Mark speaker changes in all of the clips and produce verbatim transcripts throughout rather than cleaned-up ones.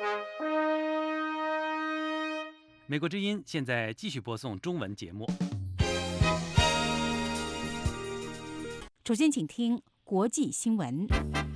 Speaker 1: 美国之音现在继续播送中文节目。
Speaker 2: 首先，请听国际新闻。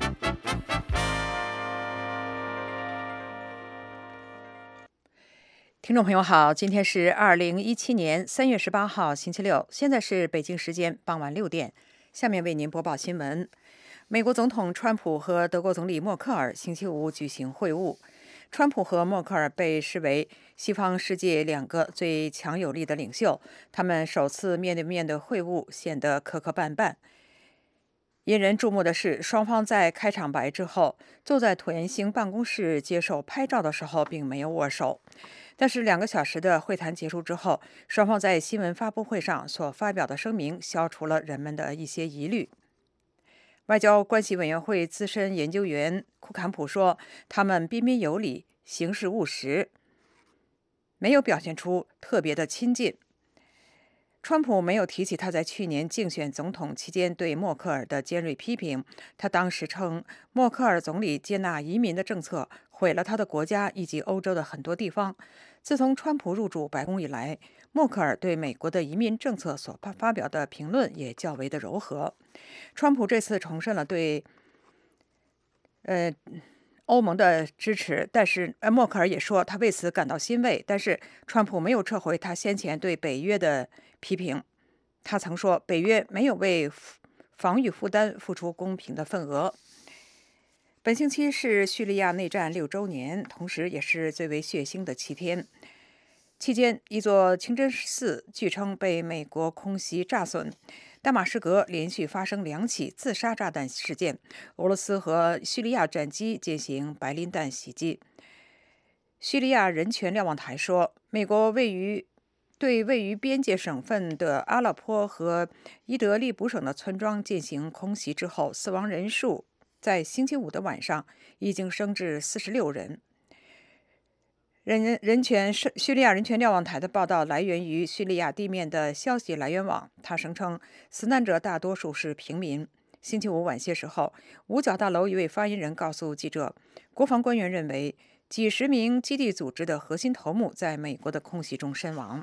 Speaker 3: 听众朋友好，今天是二零一七年三月十八号，星期六，现在是北京时间傍晚六点。下面为您播报新闻。美国总统川普和德国总理默克尔星期五举行会晤。川普和默克尔被视为西方世界两个最强有力的领袖，他们首次面对面的会晤显得磕磕绊绊。引人注目的是，双方在开场白之后，坐在椭圆形办公室接受拍照的时候并没有握手。但是两个小时的会谈结束之后，双方在新闻发布会上所发表的声明消除了人们的一些疑虑。外交关系委员会资深研究员库坎普说，他们彬彬有礼，行事务实，没有表现出特别的亲近。川普没有提起他在去年竞选总统期间对默克尔的尖锐批评，他当时称默克尔总理接纳移民的政策毁了他的国家以及欧洲的很多地方。自从川普入主白宫以来，默克尔对美国的移民政策所发表的评论也较为的柔和。川普这次重申了对呃欧盟的支持，但是呃默克尔也说他为此感到欣慰，但是川普没有撤回他先前对北约的批评。他曾说北约没有为防御负担付出公平的份额。本星期是叙利亚内战六周年，同时也是最为血腥的七天。期间，一座清真寺据称被美国空袭炸损。大马士革连续发生两起自杀炸弹事件，俄罗斯和叙利亚战机进行白磷弹袭击。叙利亚人权瞭望台说，美国位于对位于边界省份的阿勒颇和伊德利卜省的村庄进行空袭之后，死亡人数在星期五的晚上已经升至四十六人。人人权叙利亚人权瞭望台的报道来源于叙利亚地面的消息来源网，他声称死难者大多数是平民。星期五晚些时候，五角大楼一位发言人告诉记者，国防官员认为几十名基地组织的核心头目在美国的空袭中身亡。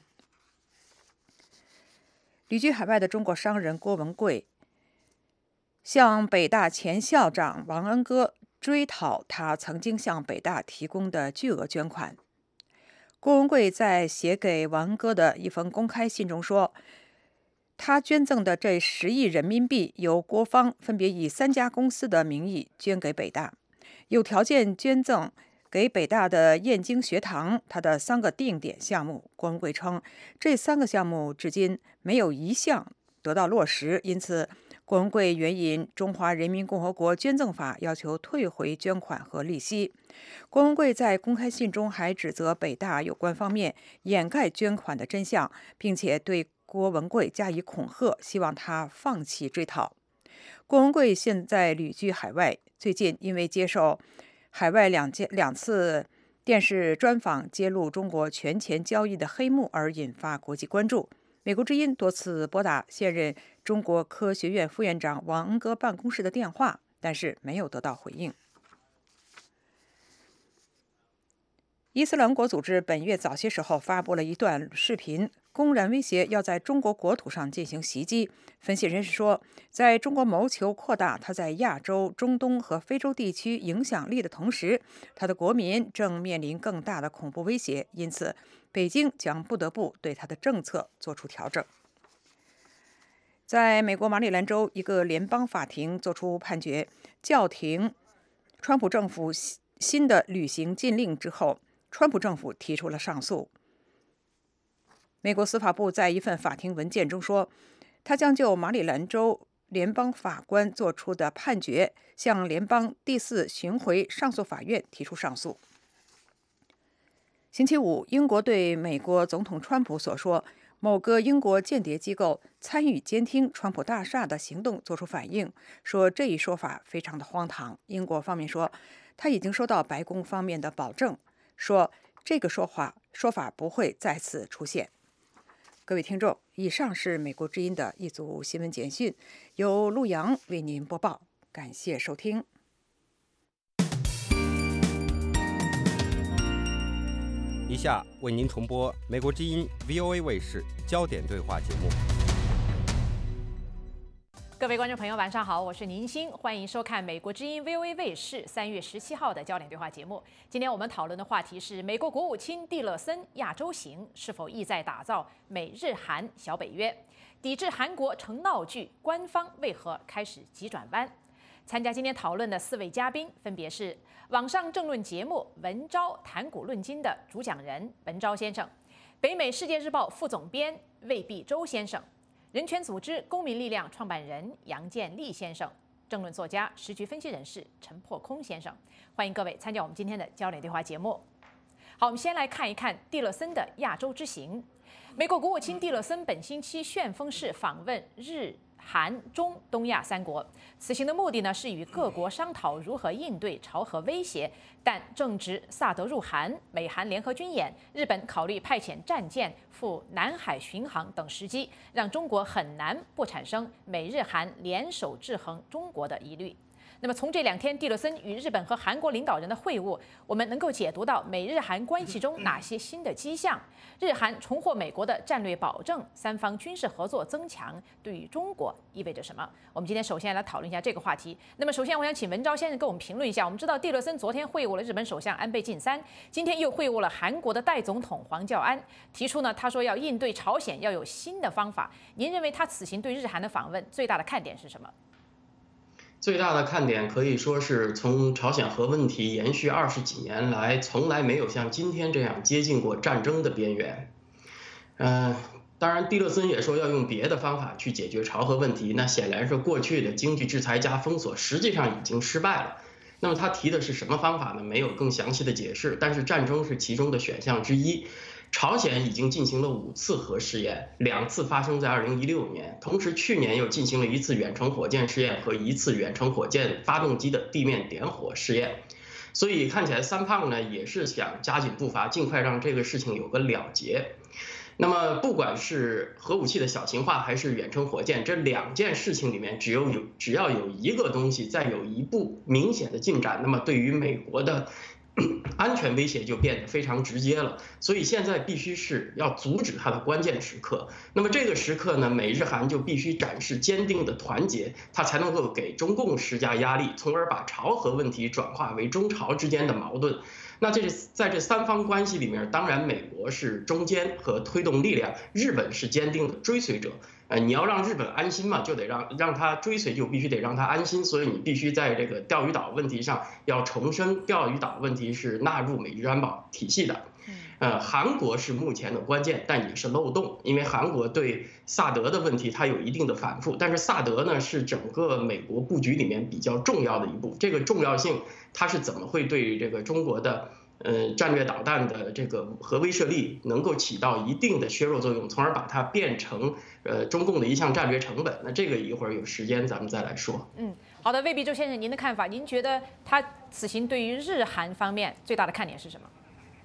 Speaker 3: 旅居海外的中国商人郭文贵向北大前校长王恩歌追讨他曾经向北大提供的巨额捐款。郭文贵在写给王恩歌的一封公开信中说，他捐赠的这十亿人民币由国方分别以三家公司的名义捐给北大，有条件捐赠给北大的燕京学堂他的三个定点项目。郭文贵称，这三个项目至今没有一项得到落实，因此郭文贵援引《中华人民共和国捐赠法》要求退回捐款和利息。郭文贵在公开信中还指责北大有关方面掩盖捐款的真相，并且对郭文贵加以恐吓，希望他放弃追讨。郭文贵现在旅居海外，最近因为接受海外两件两次电视专访揭露中国权钱交易的黑幕而引发国际关注。美国之音多次拨打现任中国科学院副院长王恩歌办公室的电话，但是没有得到回应。伊斯兰国组织本月早些时候发布了一段视频，公然威胁要在中国国土上进行袭击。分析人士说，在中国谋求扩大它在亚洲、中东和非洲地区影响力的同时，它的国民正面临更大的恐怖威胁，因此北京将不得不对它的政策做出调整。在美国马里兰州一个联邦法庭作出判决，叫停川普政府新的旅行禁令之后，川普政府提出了上诉。美国司法部在一份法庭文件中说，他将就马里兰州联邦法官作出的判决向联邦第四巡回上诉法院提出上诉。星期五，英国对美国总统川普所说某个英国间谍机构参与监听川普大厦的行动作出反应，说这一说法非常的荒唐。英国方面说，他已经收到白宫方面的保证，说这个说法说法不会再次出现。各位听众，以上是美国之音的一组新闻简讯，由陆阳为您播报，感谢收听。
Speaker 4: 以下为您重播美国之音 V O A 卫视焦点对话节目。
Speaker 5: 各位观众朋友，晚上好，我是宁欣，欢迎收看美国之音 V O A 卫视三月十七号的焦点对话节目。今天我们讨论的话题是美国国务卿蒂勒森亚洲行是否意在打造美日韩小北约，抵制韩国成闹剧，官方为何开始急转弯？参加今天讨论的四位嘉宾分别是网上政论节目《文昭谈古论今》的主讲人文昭先生，北美世界日报副总编魏必洲先生，人权组织公民力量创办人杨建立先生，政论作家、时局分析人士陈破空先生。欢迎各位参加我们今天的焦点对话节目。好，我们先来看一看蒂勒森的亚洲之行。美国国务卿蒂勒森本星期旋风式访问日、韩、中、东亚三国，此行的目的呢是与各国商讨如何应对朝核威胁。但正值萨德入韩、美韩联合军演、日本考虑派遣战舰赴南海巡航等时机，让中国很难不产生美日韩联手制衡中国的疑虑。那么从这两天蒂勒森与日本和韩国领导人的会晤，我们能够解读到美日韩关系中哪些新的迹象？日韩重获美国的战略保证，三方军事合作增强，对于中国意味着什么？我们今天首先来讨论一下这个话题。那么首先，我想请文昭先生给我们评论一下。我们知道蒂勒森昨天会晤了日本首相安倍晋三，今天又会晤了韩国的代总统黄教安，提出呢，他说要应对朝鲜要有新的方法。您认为他此行对日韩的访问最大的看点是什么？
Speaker 6: 最大的看点可以说是从朝鲜核问题延续二十几年来，从来没有像今天这样接近过战争的边缘。嗯、呃，当然，蒂勒森也说要用别的方法去解决朝核问题，那显然是过去的经济制裁加封锁实际上已经失败了。那么他提的是什么方法呢？没有更详细的解释，但是战争是其中的选项之一。朝鲜已经进行了五次核试验，两次发生在二零一六年，同时去年又进行了一次远程火箭试验和一次远程火箭发动机的地面点火试验。所以看起来三胖呢也是想加紧步伐，尽快让这个事情有个了结。那么不管是核武器的小型化还是远程火箭，这两件事情里面只有有只要有一个东西再有一步明显的进展，那么对于美国的安全威胁就变得非常直接了，所以现在必须是要阻止它的关键时刻。那么这个时刻呢，美日韩就必须展示坚定的团结，它才能够给中共施加压力，从而把朝核问题转化为中朝之间的矛盾。那这在这三方关系里面，当然美国是中坚和推动力量，日本是坚定的追随者。呃，你要让日本安心嘛，就得让让他追随，就必须得让他安心。所以你必须在这个钓鱼岛问题上要重申，钓鱼岛问题是纳入美日安保体系的。呃，韩国是目前的关键，但也是漏洞，因为韩国对萨德的问题它有一定的反复，但是萨德呢是整个美国布局里面比较重要的一步，这个重要性它是怎么会对这个中国的呃战略导弹的这个核威慑力能够起到一定的削弱作用，从而把它变成呃中共的一项战略成本。那这个一会儿有时间咱们再来说。
Speaker 5: 嗯，好的，魏必洲先生，您的看法？您觉得他此行对于日韩方面最大的看点是什么？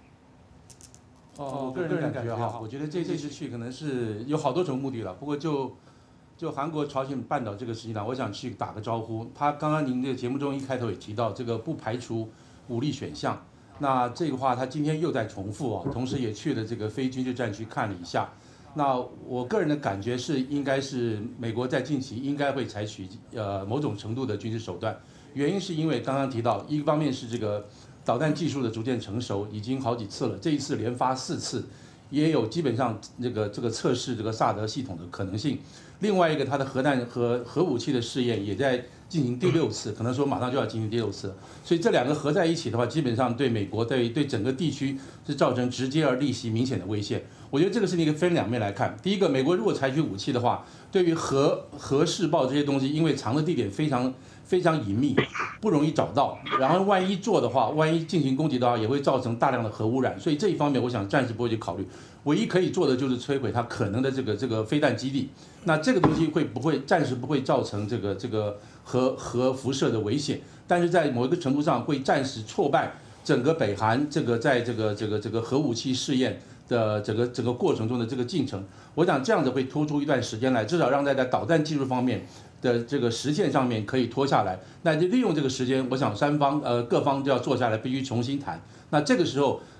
Speaker 7: 哦，我个人感觉哈，我觉得这这次去可能是有好多种目的了。不过就就韩国朝鲜半岛这个事情呢，我想去打个招呼。他刚刚您这个节目中一开头也提到，这个不排除武力选项。那这个话他今天又在重复啊，同时也去了这个非军事战区看了一下。那我个人的感觉是，应该是美国在近期应该会采取呃某种程度的军事手段。原因是因为刚刚提到，一方面是这个导弹技术的逐渐成熟，已经好几次了，这一次连发四次，也有基本上这个这个测试这个萨德系统的可能性。另外一个，它的核弹和核武器的试验也在进行第六次，可能说马上就要进行第六次。所以这两个合在一起的话，基本上对美国对对整个地区是造成直接而立即明显的威胁。我觉得这个是一个分两面来看。第一个，美国如果采取武器的话，对于核核试爆这些东西，因为藏的地点非常非常隐秘，不容易找到。然后万一做的话，万一进行攻击的话，也会造成大量的核污染。所以这一方面，我想暂时不会去考虑。唯一可以做的就是摧毁它可能的这个这个飞弹基地。那这个东西会不会暂时不会造成这个这个核核辐射的危险？但是在某一个程度上会暂时挫败整个北韩这个在这个这个这个核武器试验的整个整个过程中的这个进程。我想这样子会拖出一段时间来，至少让在在导弹技术方面的这个实现上面可以拖下来。那就利用这个时间，我想三方呃各方都要坐下来必须重新谈。那这个时候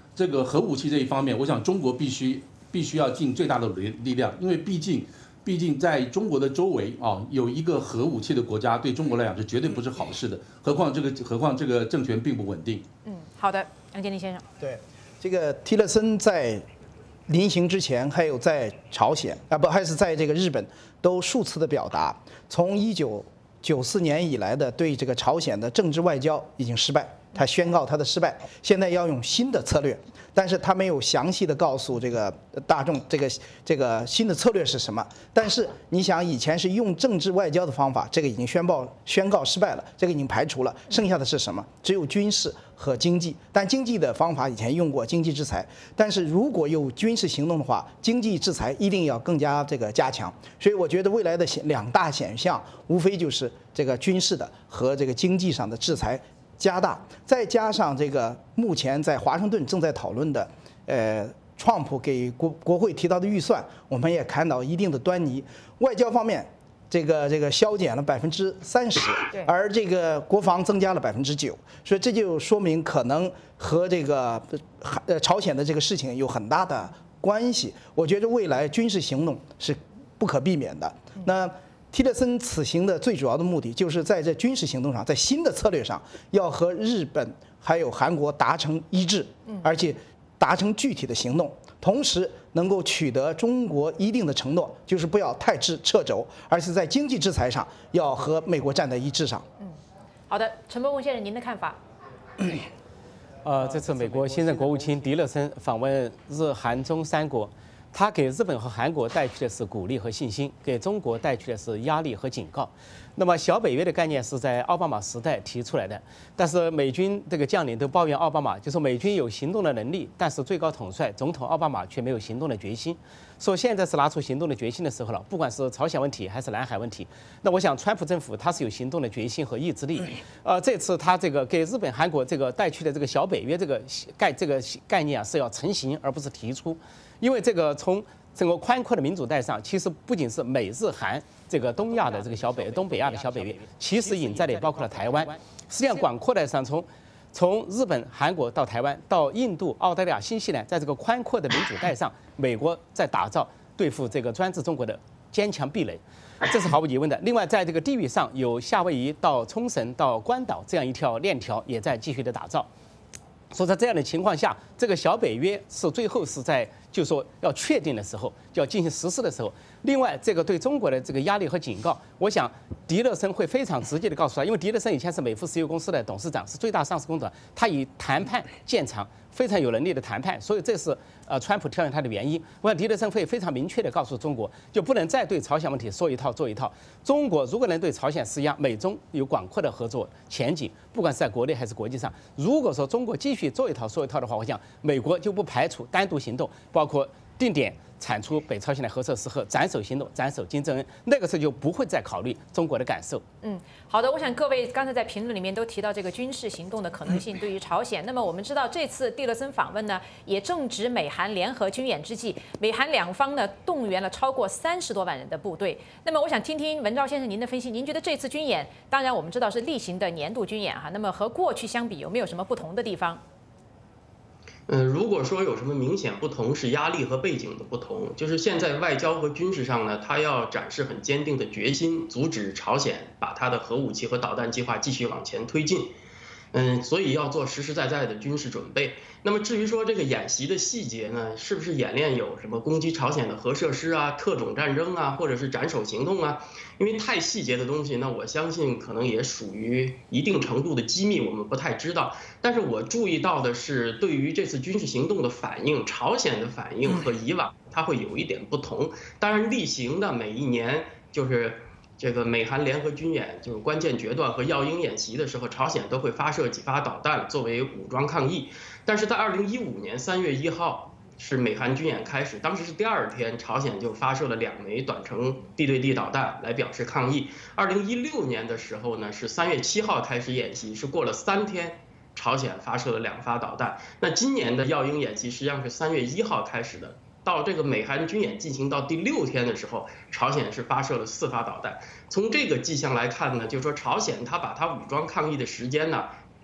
Speaker 7: 这个核武器这一方面，我想中国必须必须要尽最大的力力量，因为毕竟。毕竟在中国的周围啊，有一个核武器的国家，对中国来讲是绝对不是好事的。何况这个，何况这个政权并不稳定。
Speaker 5: 嗯，好的，杨建立先生。
Speaker 8: 对，这个提勒森在临行之前，还有在朝鲜啊，不，还是在这个日本，都数次的表达，从一九九四年以来的对这个朝鲜的政治外交已经失败，他宣告他的失败，现在要用新的策略。但是他没有详细的告诉这个大众这个这个新的策略是什么。但是你想，以前是用政治外交的方法，这个已经宣报宣告失败了，这个已经排除了，剩下的是什么？只有军事和经济。但经济的方法以前用过经济制裁，但是如果有军事行动的话，经济制裁一定要更加这个加强。所以我觉得未来的两大选项，无非就是这个军事的和这个经济上的制裁。加大，再加上这个目前在华盛顿正在讨论的，呃，川普给国国会提到的预算，我们也看到一定的端倪。外交方面，这个这个削减了百分之三十，而这个国防增加了百分之九，所以这就说明可能和这个呃朝鲜的这个事情有很大的关系。我觉得未来军事行动是不可避免的。那。提勒森此行的最主要的目的，就是在这军事行动上，在新的策略上，要和日本还有韩国达成一致，而且达成具体的行动，同时能够取得中国一定的承诺，就是不要太撤撤轴，而是在经济制裁上要和美国站在一致上。
Speaker 5: 嗯，好的，陈伯文先生，您的看法？
Speaker 9: 呃，这次美国新任国务卿迪勒森访问日韩中三国。他给日本和韩国带去的是鼓励和信心，给中国带去的是压力和警告。那么小北约的概念是在奥巴马时代提出来的，但是美军这个将领都抱怨奥巴马，就说美军有行动的能力，但是最高统帅总统奥巴马却没有行动的决心。说现在是拿出行动的决心的时候了，不管是朝鲜问题还是南海问题。那我想，川普政府他是有行动的决心和意志力。呃，这次他这个给日本、韩国这个带去的这个小北约这个概这个概念啊，是要成型而不是提出。因为这个从整个宽阔的民主带上，其实不仅是美日韩这个东亚的这个小北东北亚的小北约，其实隐在的也包括了台湾。实际上，广阔的上从从日本、韩国到台湾，到印度、澳大利亚、新西兰，在这个宽阔的民主带上，美国在打造对付这个专制中国的坚强壁垒，这是毫无疑问的。另外，在这个地域上，有夏威夷到冲绳到关岛这样一条链条，也在继续的打造。所以在这样的情况下，这个小北约是最后是在就说要确定的时候，就要进行实施的时候。另外，这个对中国的这个压力和警告，我想迪勒森会非常直接的告诉他，因为迪勒森以前是美孚石油公司的董事长，是最大上市公司，他以谈判见长，非常有能力的谈判，所以这是呃川普挑选他的原因。我想迪勒森会非常明确的告诉中国，就不能再对朝鲜问题说一套做一套。中国如果能对朝鲜施压，美中有广阔的合作前景，不管是在国内还是国际上。如果说中国继续做一套说一套的话，我想美国就不排除单独行动，包括定点铲除北朝鲜的核设施和斩首行动，斩首金正恩，那个时候就不会再考虑中国的感受。
Speaker 5: 嗯，好的，我想各位刚才在评论里面都提到这个军事行动的可能性对于朝鲜。那么我们知道这次蒂勒森访问呢，也正值美韩联合军演之际，美韩两方呢动员了超过三十多万人的部队。那么我想听听文昭先生您的分析，您觉得这次军演，当然我们知道是例行的年度军演哈，那么和过去相比有没有什么不同的地方？
Speaker 6: 嗯，如果说有什么明显不同，是压力和背景的不同。就是现在外交和军事上呢，他要展示很坚定的决心，阻止朝鲜把他的核武器和导弹计划继续往前推进。嗯，所以要做实实在在的军事准备。那么至于说这个演习的细节呢，是不是演练有什么攻击朝鲜的核设施啊、特种战争啊，或者是斩首行动啊？因为太细节的东西，那我相信可能也属于一定程度的机密，我们不太知道。但是我注意到的是，对于这次军事行动的反应，朝鲜的反应和以往它会有一点不同。当然，例行的每一年就是这个美韩联合军演，就是关键决断和耀英演习的时候，朝鲜都会发射几发导弹作为武装抗议。但是在二零一五年三月一号是美韩军演开始，当时是第二天，朝鲜就发射了两枚短程地对地导弹来表示抗议。二零一六年的时候呢，是三月七号开始演习，是过了三天，朝鲜发射了两发导弹。那今年的耀英演习实际上是三月一号开始的。到这个美韩军演进行到第六天的时候，朝鲜是发射了四发导弹。从这个迹象来看呢，就是说朝鲜它把它武装抗议的时间呢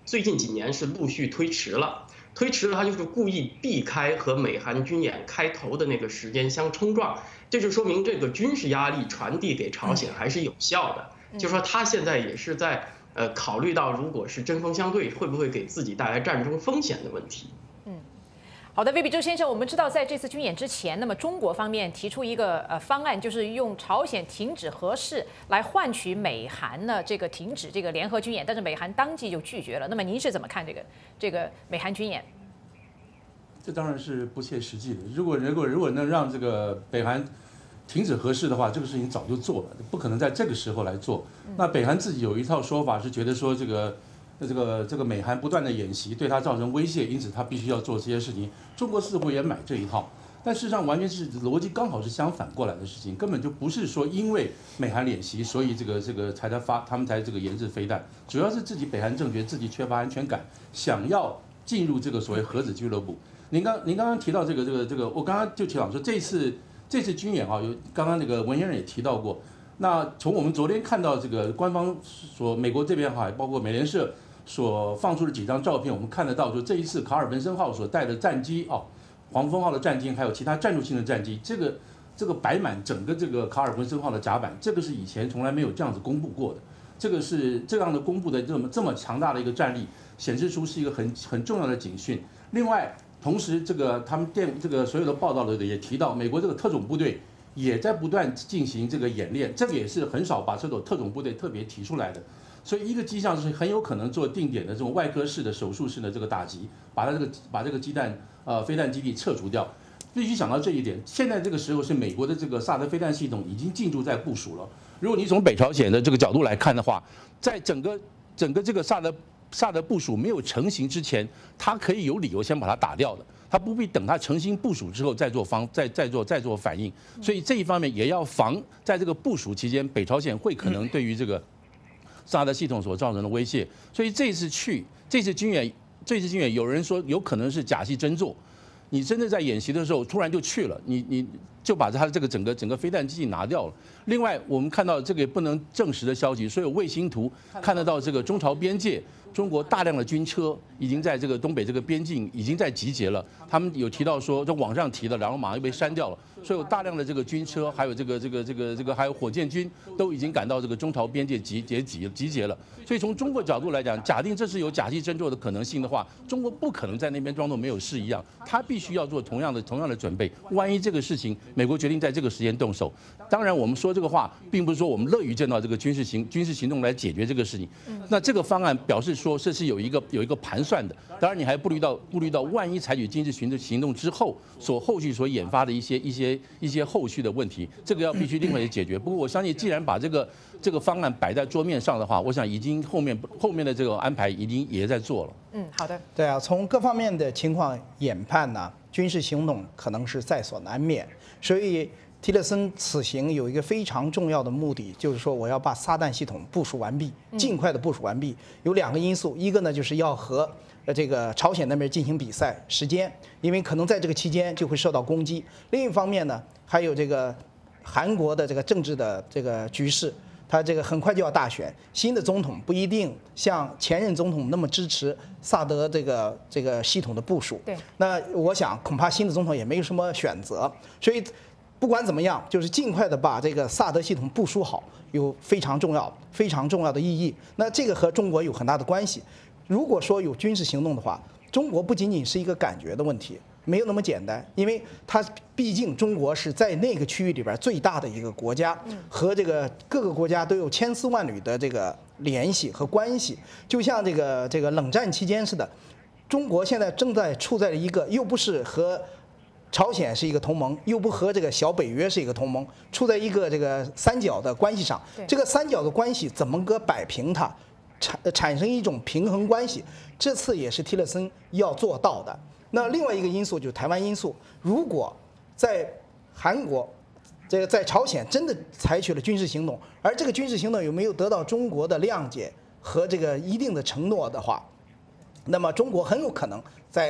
Speaker 6: 最近几年是陆续推迟了。推迟了，它就是故意避开和美韩军演开头的那个时间相冲撞，这就说明这个军事压力传递给朝鲜还是有效的。就说他现在也是在呃考虑到，如果是针锋相对，会不会给自己带来战争风险的问题。
Speaker 5: 嗯。好的，魏必周先生，我们知道在这次军演之前，那么中国方面提出一个呃方案，就是用朝鲜停止核试来换取美韩呢这个停止这个联合军演，但是美韩当即就拒绝了。那么您是怎么看这个这个美韩军演？
Speaker 7: 这当然是不切实际的。如果如果如果能让这个北韩停止核试的话，这个事情早就做了，不可能在这个时候来做。那北韩自己有一套说法，是觉得说这个。这个这个美韩不断的演习对他造成威胁，因此他必须要做这些事情。中国似乎也买这一套，但事实上完全是逻辑刚好是相反过来的事情，根本就不是说因为美韩演习，所以这个这个才在发他们才这个研制飞弹，主要是自己北韩政权自己缺乏安全感，想要进入这个所谓核子俱乐部。您刚您刚刚提到这个这个这个，我刚刚就提到说这次这次军演啊，有刚刚那个文先生也提到过。那从我们昨天看到这个官方说美国这边哈，包括美联社。所放出的几张照片，我们看得到，就这一次卡尔文森号所带的战机啊，黄蜂号的战机，还有其他战术性的战机，这个这个摆满整个这个卡尔文森号的甲板，这个是以前从来没有这样子公布过的，这个是这样的公布的这么这么强大的一个战力，显示出是一个很很重要的警讯。另外，同时这个他们电这个所有的报道的也提到，美国这个特种部队也在不断进行这个演练，这个也是很少把这种特种部队特别提出来的。所以一个迹象是很有可能做定点的这种外科式的手术式的这个打击，把它这个把这个鸡蛋呃飞弹基地撤除掉。必须想到这一点，现在这个时候是美国的这个萨德飞弹系统已经进驻在部署了。如果你从北朝鲜的这个角度来看的话，在整个整个这个萨德萨德部署没有成型之前，它可以有理由先把它打掉的，它不必等它成型部署之后再做方再再做再做反应。所以这一方面也要防在这个部署期间，北朝鲜会可能对于这个萨德系统所造成的威胁，所以这次去这次军演，这次军演有人说有可能是假戏真做，你真的在演习的时候突然就去了，你你就把它的这个整个整个飞弹基地拿掉了。另外，我们看到这个不能证实的消息，所有卫星图看得到这个中朝边界，中国大量的军车已经在这个东北这个边境已经在集结了。他们有提到说，在网上提的，然后马上又被删掉了。所以有大量的这个军车，还有这个这个这个这个还有火箭军都已经赶到这个中朝边界集结集集结了。所以从中国角度来讲，假定这是有假戏真做的可能性的话，中国不可能在那边装作没有事一样，他必须要做同样的同样的准备。万一这个事情美国决定在这个时间动手，当然我们说这个话，并不是说我们乐于见到这个军事行军事行动来解决这个事情。那这个方案表示说这是有一个有一个盘算的。当然你还顾虑到顾虑到万一采取军事行动行动之后所后续所引发的一些一些一些后续的问题，这个要必须另外解决。不过我相信，既然把这个这个方案摆在桌面上的话，我想已经后面后面的这个安排已经也在做了。
Speaker 5: 嗯，好的。
Speaker 8: 对啊，从各方面的情况研判呢，军事行动可能是在所难免。所以提勒森此行有一个非常重要的目的，就是说我要把撒旦系统部署完毕，尽快的部署完毕。有两个因素，一个呢就是要和呃这个朝鲜那边进行比赛时间，因为可能在这个期间就会受到攻击。另一方面呢，还有这个韩国的这个政治的这个局势，他这个很快就要大选，新的总统不一定像前任总统那么支持萨德这个这个系统的部署。
Speaker 5: 对，
Speaker 8: 那我想恐怕新的总统也没有什么选择，所以不管怎么样，就是尽快的把这个萨德系统部署好，有非常重要、非常重要的意义。那这个和中国有很大的关系。如果说有军事行动的话，中国不仅仅是一个感觉的问题，没有那么简单，因为它毕竟中国是在那个区域里边最大的一个国家，和这个各个国家都有千丝万缕的这个联系和关系，就像这个这个冷战期间似的。中国现在正在处在一个又不是和朝鲜是一个同盟，又不和这个小北约是一个同盟，处在一个这个三角的关系上。这个三角的关系怎么个摆平它？产产生一种平衡关系，这次也是提勒森要做到的。那另外一个因素就是台湾因素，如果在韩国、这个在朝鲜真的采取了军事行动，而这个军事行动有没有得到中国的谅解和这个一定的承诺的话，那么中国很有可能在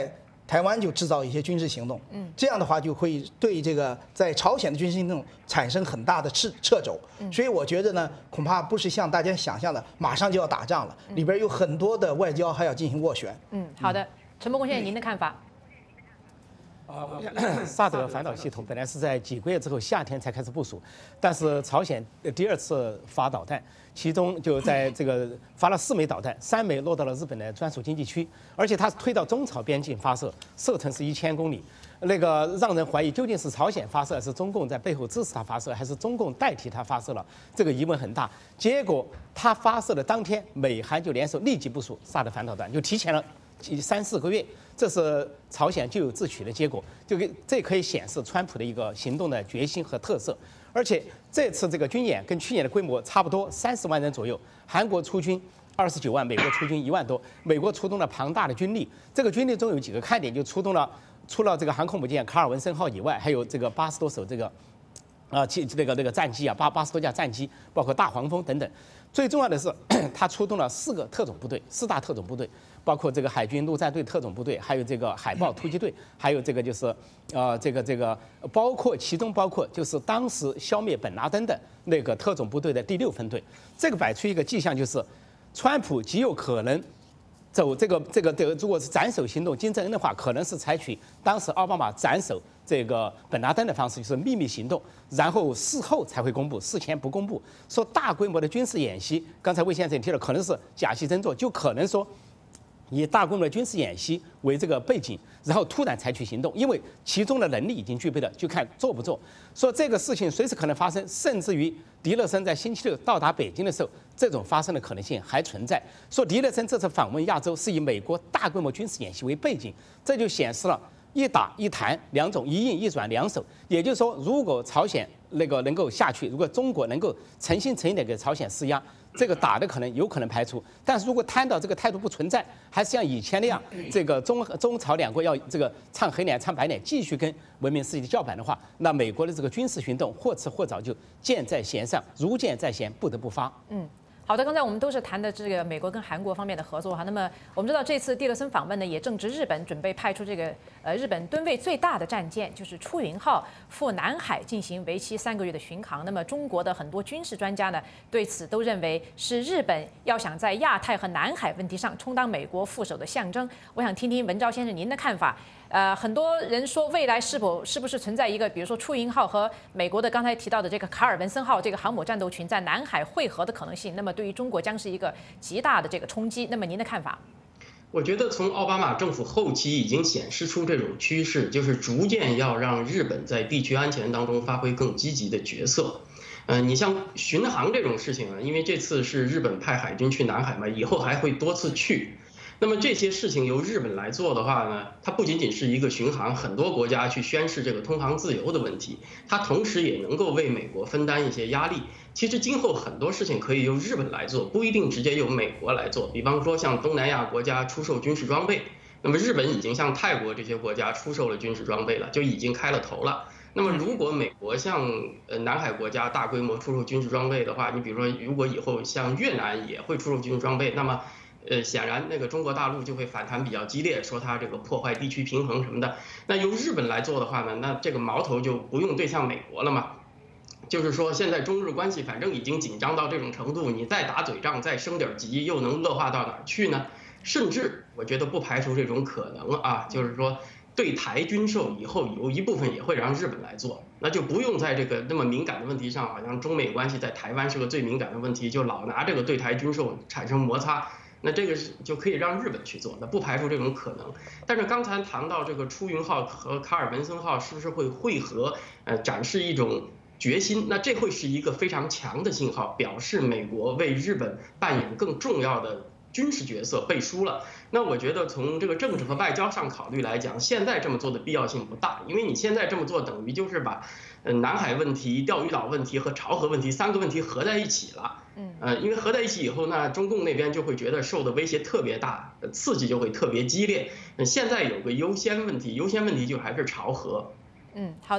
Speaker 8: 台湾就制造一些军事行动，嗯，这样的话就会对这个在朝鲜的军事行动产生很大的掣掣肘，所以我觉得呢，恐怕不是像大家想象的马上就要打仗了，里边有很多的外交还要进行斡旋。
Speaker 5: 嗯，好的，陈伯公先生，您的看法？
Speaker 9: 啊，萨德反导系统本来是在几个月之后夏天才开始部署，但是朝鲜第二次发导弹，其中就在这个发了四枚导弹，三枚落到了日本的专属经济区，而且它是推到中朝边境发射，射程是一千公里，那个让人怀疑究竟是朝鲜发射，还是中共在背后支持它发射，还是中共代替它发射了，这个疑问很大。结果它发射的当天，美韩就联手立即部署萨德反导弹，就提前了三四个月，这是朝鲜咎由自取的结果，就这可以显示川普的一个行动的决心和特色。而且这次这个军演跟去年的规模差不多，三十万人左右，韩国出军二十九万，美国出军一万多，美国出动了庞大的军力。这个军力中有几个看点，就出动了除了这个航空母舰卡尔文森号以外，还有这个八十多艘这个。啊，其那个那个战机啊，八八十多架战机，包括大黄蜂等等。最重要的是，他出动了四个特种部队，四大特种部队，包括这个海军陆战队特种部队，还有这个海豹突击队，还有这个就是呃这个这个包括其中包括就是当时消灭本拉登的那个特种部队的第六分队。这个摆出一个迹象，就是川普极有可能走这个这个这个，如果是斩首行动金正恩的话，可能是采取当时奥巴马斩首这个本拉登的方式，就是秘密行动，然后事后才会公布，事前不公布。说大规模的军事演习，刚才魏先生也提了，可能是假戏真做，就可能说以大规模的军事演习为这个背景，然后突然采取行动，因为其中的能力已经具备了，就看做不做。说这个事情随时可能发生，甚至于迪勒森在星期六到达北京的时候，这种发生的可能性还存在。说迪勒森这次访问亚洲是以美国大规模军事演习为背景，这就显示了一打一谈两种，一硬一软两手。也就是说，如果朝鲜那个能够下去，如果中国能够诚心诚意的给朝鲜施压，这个打的可能有可能排除。但是如果摊到这个态度不存在，还是像以前那样，这个中中朝两国要这个唱黑脸唱白脸，继续跟文明世界的叫板的话，那美国的这个军事行动或迟或早就箭在弦上，如箭在弦，不得不发。
Speaker 5: 嗯。好的，刚才我们都是谈的这个美国跟韩国方面的合作哈。那么我们知道这次蒂勒森访问呢，也正值日本准备派出这个呃日本吨位最大的战舰，就是出云号赴南海进行为期三个月的巡航。那么中国的很多军事专家呢，对此都认为是日本要想在亚太和南海问题上充当美国副手的象征。我想听听文昭先生您的看法。呃，很多人说未来是否是不是存在一个，比如说出云号和美国的刚才提到的这个卡尔文森号这个航母战斗群在南海汇合的可能性？那么对于中国将是一个极大的这个冲击。那么您的看法？
Speaker 6: 我觉得从奥巴马政府后期已经显示出这种趋势，就是逐渐要让日本在地区安全当中发挥更积极的角色。嗯、呃，你像巡航这种事情啊，因为这次是日本派海军去南海嘛，以后还会多次去。那么这些事情由日本来做的话呢，它不仅仅是一个巡航，很多国家去宣示这个通航自由的问题，它同时也能够为美国分担一些压力。其实今后很多事情可以由日本来做，不一定直接由美国来做。比方说像东南亚国家出售军事装备，那么日本已经向泰国这些国家出售了军事装备了，就已经开了头了。那么如果美国向呃南海国家大规模出售军事装备的话，你比如说如果以后向越南也会出售军事装备，那么呃，显然那个中国大陆就会反弹比较激烈，说它这个破坏地区平衡什么的。那由日本来做的话呢，那这个矛头就不用对向美国了嘛。就是说，现在中日关系反正已经紧张到这种程度，你再打嘴仗，再升点级，又能恶化到哪儿去呢？甚至我觉得不排除这种可能啊，就是说对台军售以后有一部分也会让日本来做，那就不用在这个那么敏感的问题上，好像中美关系在台湾是个最敏感的问题，就老拿这个对台军售产生摩擦。那这个是就可以让日本去做，那不排除这种可能。但是刚才谈到这个出云号和卡尔文森号是不是会汇合，呃，展示一种决心，那这会是一个非常强的信号，表示美国为日本扮演更重要的军事角色背书了。那我觉得从这个政治和外交上考虑来讲，现在这么做的必要性不大，因为你现在这么做等于就是把呃南海问题、钓鱼岛问题和朝核问题三个问题合在一起了。嗯，呃，因为合在一起以后呢，中共那边就会觉得受的威胁特别大，刺激就会特别激烈。现在有个优先问题，优先问题就还是朝核。
Speaker 5: 嗯，好的。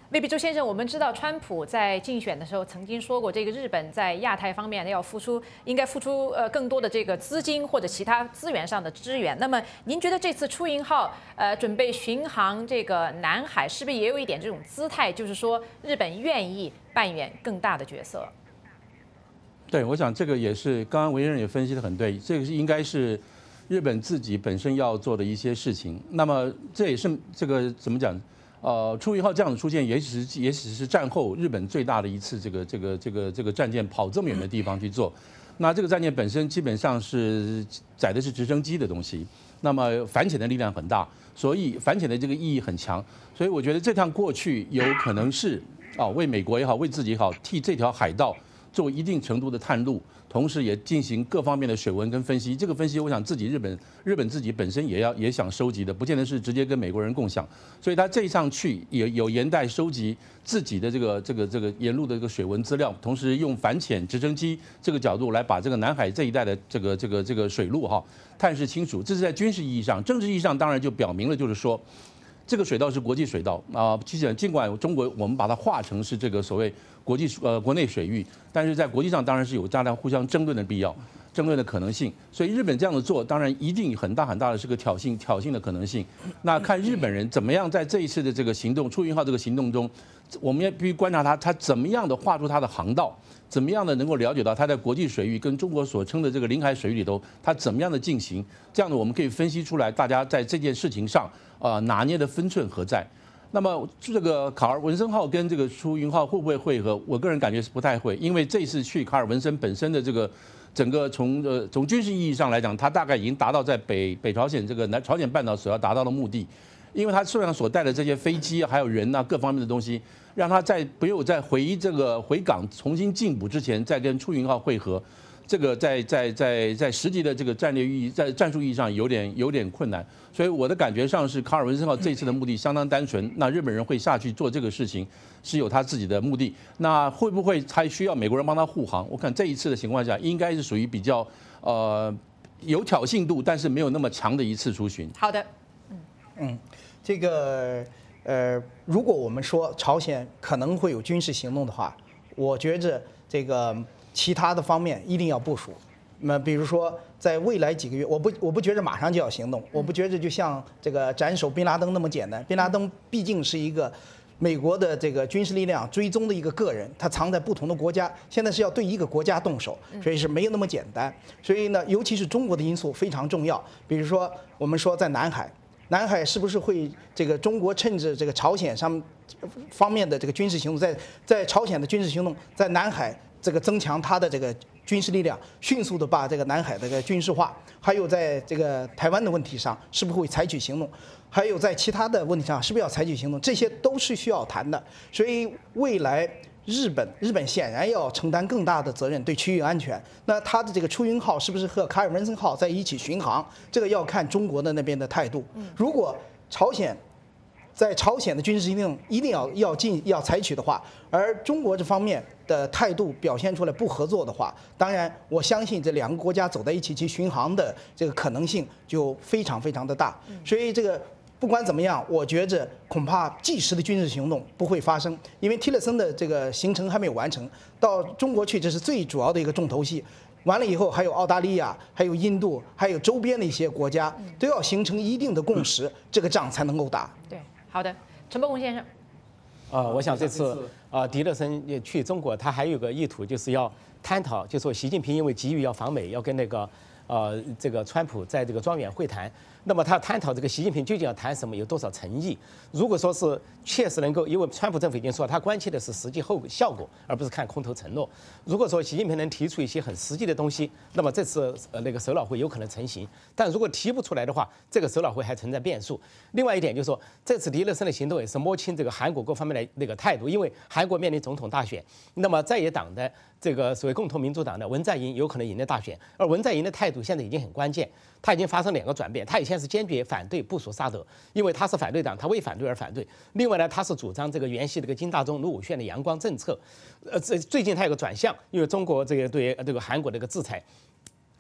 Speaker 5: 魏必洲先生，我们知道川普在竞选的时候曾经说过，这个日本在亚太方面要付出，应该付出呃更多的这个资金或者其他资源上的支援。那么您觉得这次出云号呃准备巡航这个南海，是不是也有一点这种姿态，就是说日本愿意扮演更大的角色？
Speaker 7: 对，我想这个也是刚刚维仁也分析得很对，这个是应该是日本自己本身要做的一些事情。那么这也是这个怎么讲？呃，出云号这样的出现，也许也许是战后日本最大的一次这个这个这个这个战舰跑这么远的地方去做。那这个战舰本身基本上是载的是直升机的东西，那么反潜的力量很大，所以反潜的这个意义很强。所以我觉得这趟过去有可能是啊，为美国也好，为自己也好，替这条海道做一定程度的探路，同时也进行各方面的水文跟分析。这个分析，我想自己日本日本自己本身也要也想收集的，不见得是直接跟美国人共享。所以他这一趟去也有沿带收集自己的这个这个这个沿路的这个水文资料，同时用反潜直升机这个角度来把这个南海这一带的这个这个这个水路哈探视清楚。这是在军事意义上，政治意义上当然就表明了，就是说。这个水道是国际水道啊，其实尽管中国我们把它划成是这个所谓国际呃国内水域，但是在国际上当然是有大量互相争论的必要，争论的可能性。所以日本这样子做，当然一定很大很大的是个挑衅挑衅的可能性。那看日本人怎么样在这一次的这个行动出云号这个行动中，我们也必须观察他他怎么样的画出他的航道。怎么样的能够了解到它在国际水域跟中国所称的这个领海水域里头，它怎么样的进行？这样的我们可以分析出来，大家在这件事情上，呃，拿捏的分寸何在？那么这个卡尔文森号跟这个出云号会不会会合？我个人感觉是不太会，因为这次去卡尔文森本身的这个整个从呃从军事意义上来讲，它大概已经达到在北北朝鲜这个南朝鲜半岛所要达到的目的。因为他身上所带的这些飞机啊，还有人啊，各方面的东西，让他在没有在回这个回港重新进补之前，再跟出云号会合，这个在在在在实际的这个战略意义，在战术意义上有点有点困难。所以我的感觉上是卡尔文森号这次的目的相当单纯，那日本人会下去做这个事情，是有他自己的目的。那会不会还需要美国人帮他护航？我看这一次的情况下，应该是属于比较呃有挑衅度，但是没有那么强的一次出巡。
Speaker 5: 好的，
Speaker 8: 嗯嗯。这个呃，如果我们说朝鲜可能会有军事行动的话，我觉着这个其他的方面一定要部署。那比如说，在未来几个月，我不我不觉着马上就要行动，我不觉着就像这个斩首宾拉登那么简单。宾拉登毕竟是一个美国的这个军事力量追踪的一个个人，他藏在不同的国家，现在是要对一个国家动手，所以是没有那么简单。所以呢，尤其是中国的因素非常重要。比如说，我们说在南海。南海是不是会这个中国趁着这个朝鲜上方面的这个军事行动，在在朝鲜的军事行动，在南海这个增强它的这个军事力量，迅速的把这个南海这个军事化，还有在这个台湾的问题上是不是会采取行动，还有在其他的问题上是不是要采取行动，这些都是需要谈的。所以未来日本日本显然要承担更大的责任对区域安全。那它的这个出云号是不是和卡尔文森号在一起巡航，这个要看中国的那边的态度。如果朝鲜在朝鲜的军事行动一定要要进要采取的话，而中国这方面的态度表现出来不合作的话，当然我相信这两个国家走在一起去巡航的这个可能性就非常非常的大。所以这个。不管怎么样，我觉着恐怕即时的军事行动不会发生，因为提勒森的这个行程还没有完成，到中国去这是最主要的一个重头戏。完了以后，还有澳大利亚、还有印度、还有周边的一些国家都要形成一定的共识，这个仗才能够打。
Speaker 5: 对，好的，陈伯宏先生。
Speaker 9: 呃，我想这次呃迪勒森也去中国，他还有个意图，就是要探讨，就说习近平因为急于要访美，要跟那个呃这个川普在这个庄园会谈。那么他探讨这个习近平究竟要谈什么，有多少诚意？如果说是确实能够，因为川普政府已经说他关切的是实际后效果，而不是看空头承诺。如果说习近平能提出一些很实际的东西，那么这次呃那个首脑会有可能成型。但如果提不出来的话，这个首脑会还存在变数。另外一点就是说，这次迪勒森的行动也是摸清这个韩国各方面的那个态度，因为韩国面临总统大选，那么在野党的这个所谓共同民主党的文在寅有可能赢得大选，而文在寅的态度现在已经很关键。他已经发生两个转变，他以前是坚决反对部署萨德，因为他是反对党，他为反对而反对。另外呢，他是主张这个原系这个金大中、卢武铉的阳光政策。呃，这最近他有个转向，因为中国这个对这个韩国这个制裁，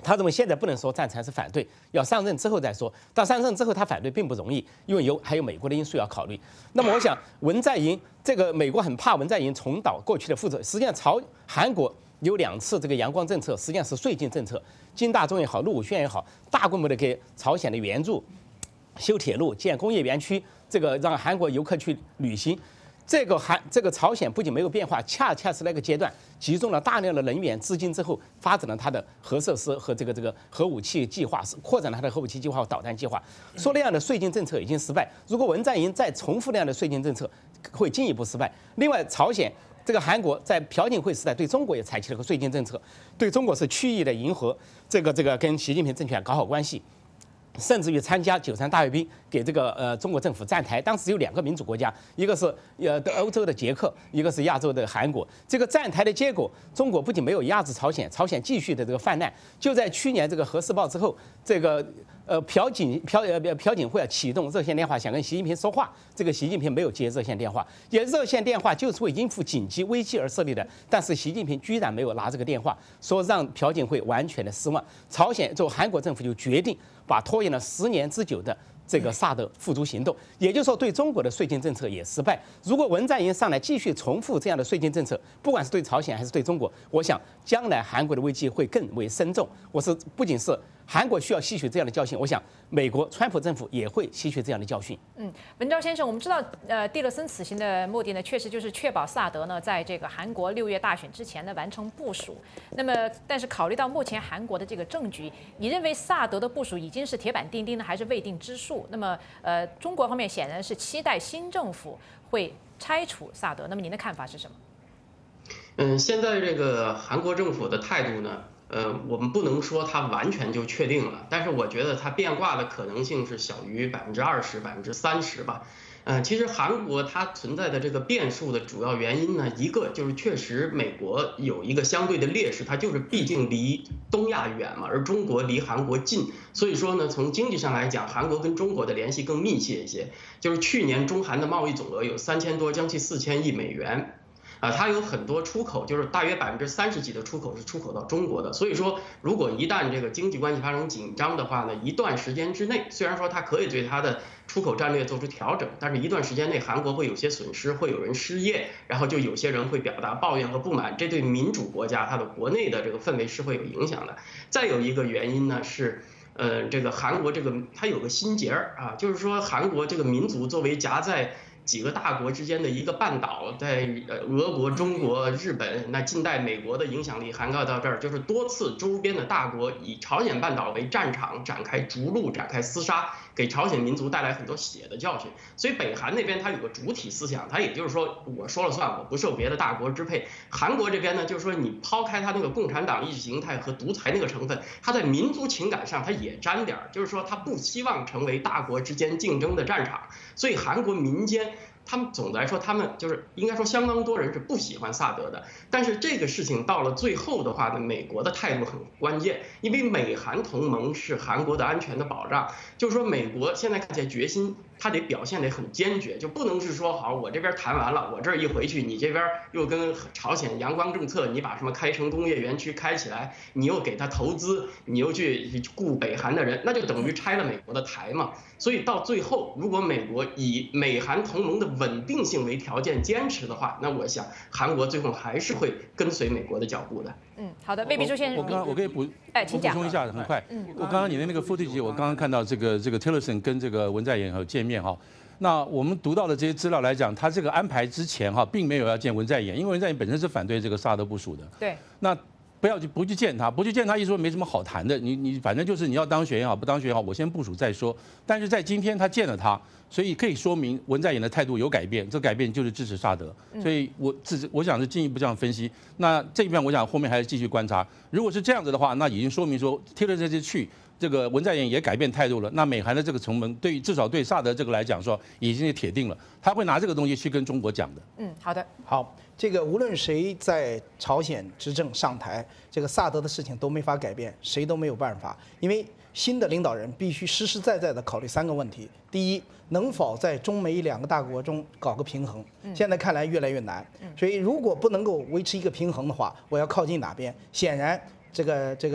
Speaker 9: 他认为现在不能说赞成是反对，要上任之后再说。到上任之后他反对并不容易，因为有还有美国的因素要考虑。那么我想文在寅这个美国很怕文在寅重蹈过去的覆辙。实际上朝韩国有两次这个阳光政策，实际上是绥靖政策，金大中也好，陆武铉也好，大规模的给朝鲜的援助，修铁路、建工业园区，这个让韩国游客去旅行。这个韩这个朝鲜不仅没有变化，恰恰是那个阶段集中了大量的人员资金之后，发展了它的核设施和这个这个核武器计划，扩展了它的核武器计划和导弹计划。说那样的绥靖政策已经失败，如果文在寅再重复那样的绥靖政策，会进一步失败。另外，朝鲜这个韩国在朴槿惠时代对中国也采取了个绥靖政策，对中国是曲意的迎合，这个这个跟习近平政权搞好关系。甚至于参加九三大阅兵，给这个呃中国政府站台。当时有两个民主国家，一个是呃欧洲的捷克，一个是亚洲的韩国。这个站台的结果，中国不仅没有压制朝鲜，朝鲜继续的这个泛滥。就在去年这个核试爆之后，这个呃朴槿朴呃朴槿惠啊启动热线电话，想跟习近平说话，这个习近平没有接热线电话，也热线电话就是为应付紧急危机而设立的，但是习近平居然没有拿这个电话，说让朴槿惠完全的失望。朝鲜就韩国政府就决定把拖延了十年之久的这个萨德付诸行动，也就是说对中国的绥靖政策也失败。如果文在寅上来继续重复这样的绥靖政策，不管是对朝鲜还是对中国，我想将来韩国的危机会更为深重。我是不仅是韩国需要吸取这样的教训，我想美国川普政府也会吸取这样的教训。
Speaker 5: 嗯，文昭先生，我们知道，呃，蒂勒森此行的目的呢，确实就是确保萨德呢在这个韩国六月大选之前呢完成部署。那么，但是考虑到目前韩国的这个政局，你认为萨德的部署已经是铁板钉钉呢，还是未定之数？那么，呃，中国方面显然是期待新政府会拆除萨德。那么，您的看法是什么？
Speaker 6: 嗯，现在这个韩国政府的态度呢？呃，我们不能说它完全就确定了，但是我觉得它变卦的可能性是小于百分之二十、百分之三十吧。嗯、呃，其实韩国它存在的这个变数的主要原因呢，一个就是确实美国有一个相对的劣势，它就是毕竟离东亚远嘛，而中国离韩国近，所以说呢，从经济上来讲，韩国跟中国的联系更密切一些。就是去年中韩的贸易总额有三千多，将近四千亿美元。啊，它有很多出口，就是大约百分之三十几的出口是出口到中国的。所以说，如果一旦这个经济关系发生紧张的话呢，一段时间之内，虽然说它可以对它的出口战略做出调整，但是一段时间内韩国会有些损失，会有人失业，然后就有些人会表达抱怨和不满，这对民主国家它的国内的这个氛围是会有影响的。再有一个原因呢是。呃，这个韩国这个它有个心结儿啊，就是说韩国这个民族作为夹在几个大国之间的一个半岛，在呃俄国、中国、日本，那近代美国的影响力涵盖到这儿，就是多次周边的大国以朝鲜半岛为战场展开逐鹿、展开厮杀，给朝鲜民族带来很多血的教训。所以北韩那边它有个主体思想，它也就是说我说了算，我不受别的大国支配。韩国这边呢，就是说你抛开它那个共产党意识形态和独裁那个成分，它在民族情感上它也沾点儿，就是说它不希望成为大国之间竞争的战场。所以韩国民间。他们总的来说，他们就是应该说相当多人是不喜欢萨德的，但是这个事情到了最后的话呢，美国的态度很关键，因为美韩同盟是韩国的安全的保障，就是说美国现在看起来决心，他得表现得很坚决，就不能是说好我这边谈完了，我这儿一回去，你这边又跟朝鲜阳光政策，你把什么开城工业园区开起来，你又给他投资，你又去雇北韩的人，那就等于拆了美国的台嘛。所以到最后，如果美国以美韩同盟的稳定性为条件坚持的话，那我想韩国最后还是会跟随美国的脚步的。
Speaker 5: 嗯，好的，魏必书先生，
Speaker 7: 我刚我可以补，
Speaker 5: 哎，请讲。
Speaker 7: 补充一下，很快。嗯，我刚刚你的那个 footage， 我刚刚看到这个这个 Tillerson 跟这个文在寅有见面哈。那我们读到的这些资料来讲，他这个安排之前哈，并没有要见文在寅，因为文在寅本身是反对这个萨德部署的。
Speaker 5: 对。
Speaker 7: 那不要去不去见他，不去见他，一说没什么好谈的。你你反正就是你要当选也好，不当选也好，我先部署再说。但是在今天他见了他，所以可以说明文在寅的态度有改变，这改变就是支持萨德。所以我自我想是进一步这样分析。那这一边我想后面还是继续观察。如果是这样子的话，那已经说明说贴了这次去。这个文在寅也改变态度了，那美韩的这个同盟对至少对萨德这个来讲说已经是铁定了，他会拿这个东西去跟中国讲的。
Speaker 5: 嗯，好的，
Speaker 8: 好，这个无论谁在朝鲜执政上台，这个萨德的事情都没法改变，谁都没有办法，因为新的领导人必须实实在在的考虑三个问题：第一，能否在中美两个大国中搞个平衡？现在看来越来越难，所以如果不能够维持一个平衡的话，我要靠近哪边？显然。这个这个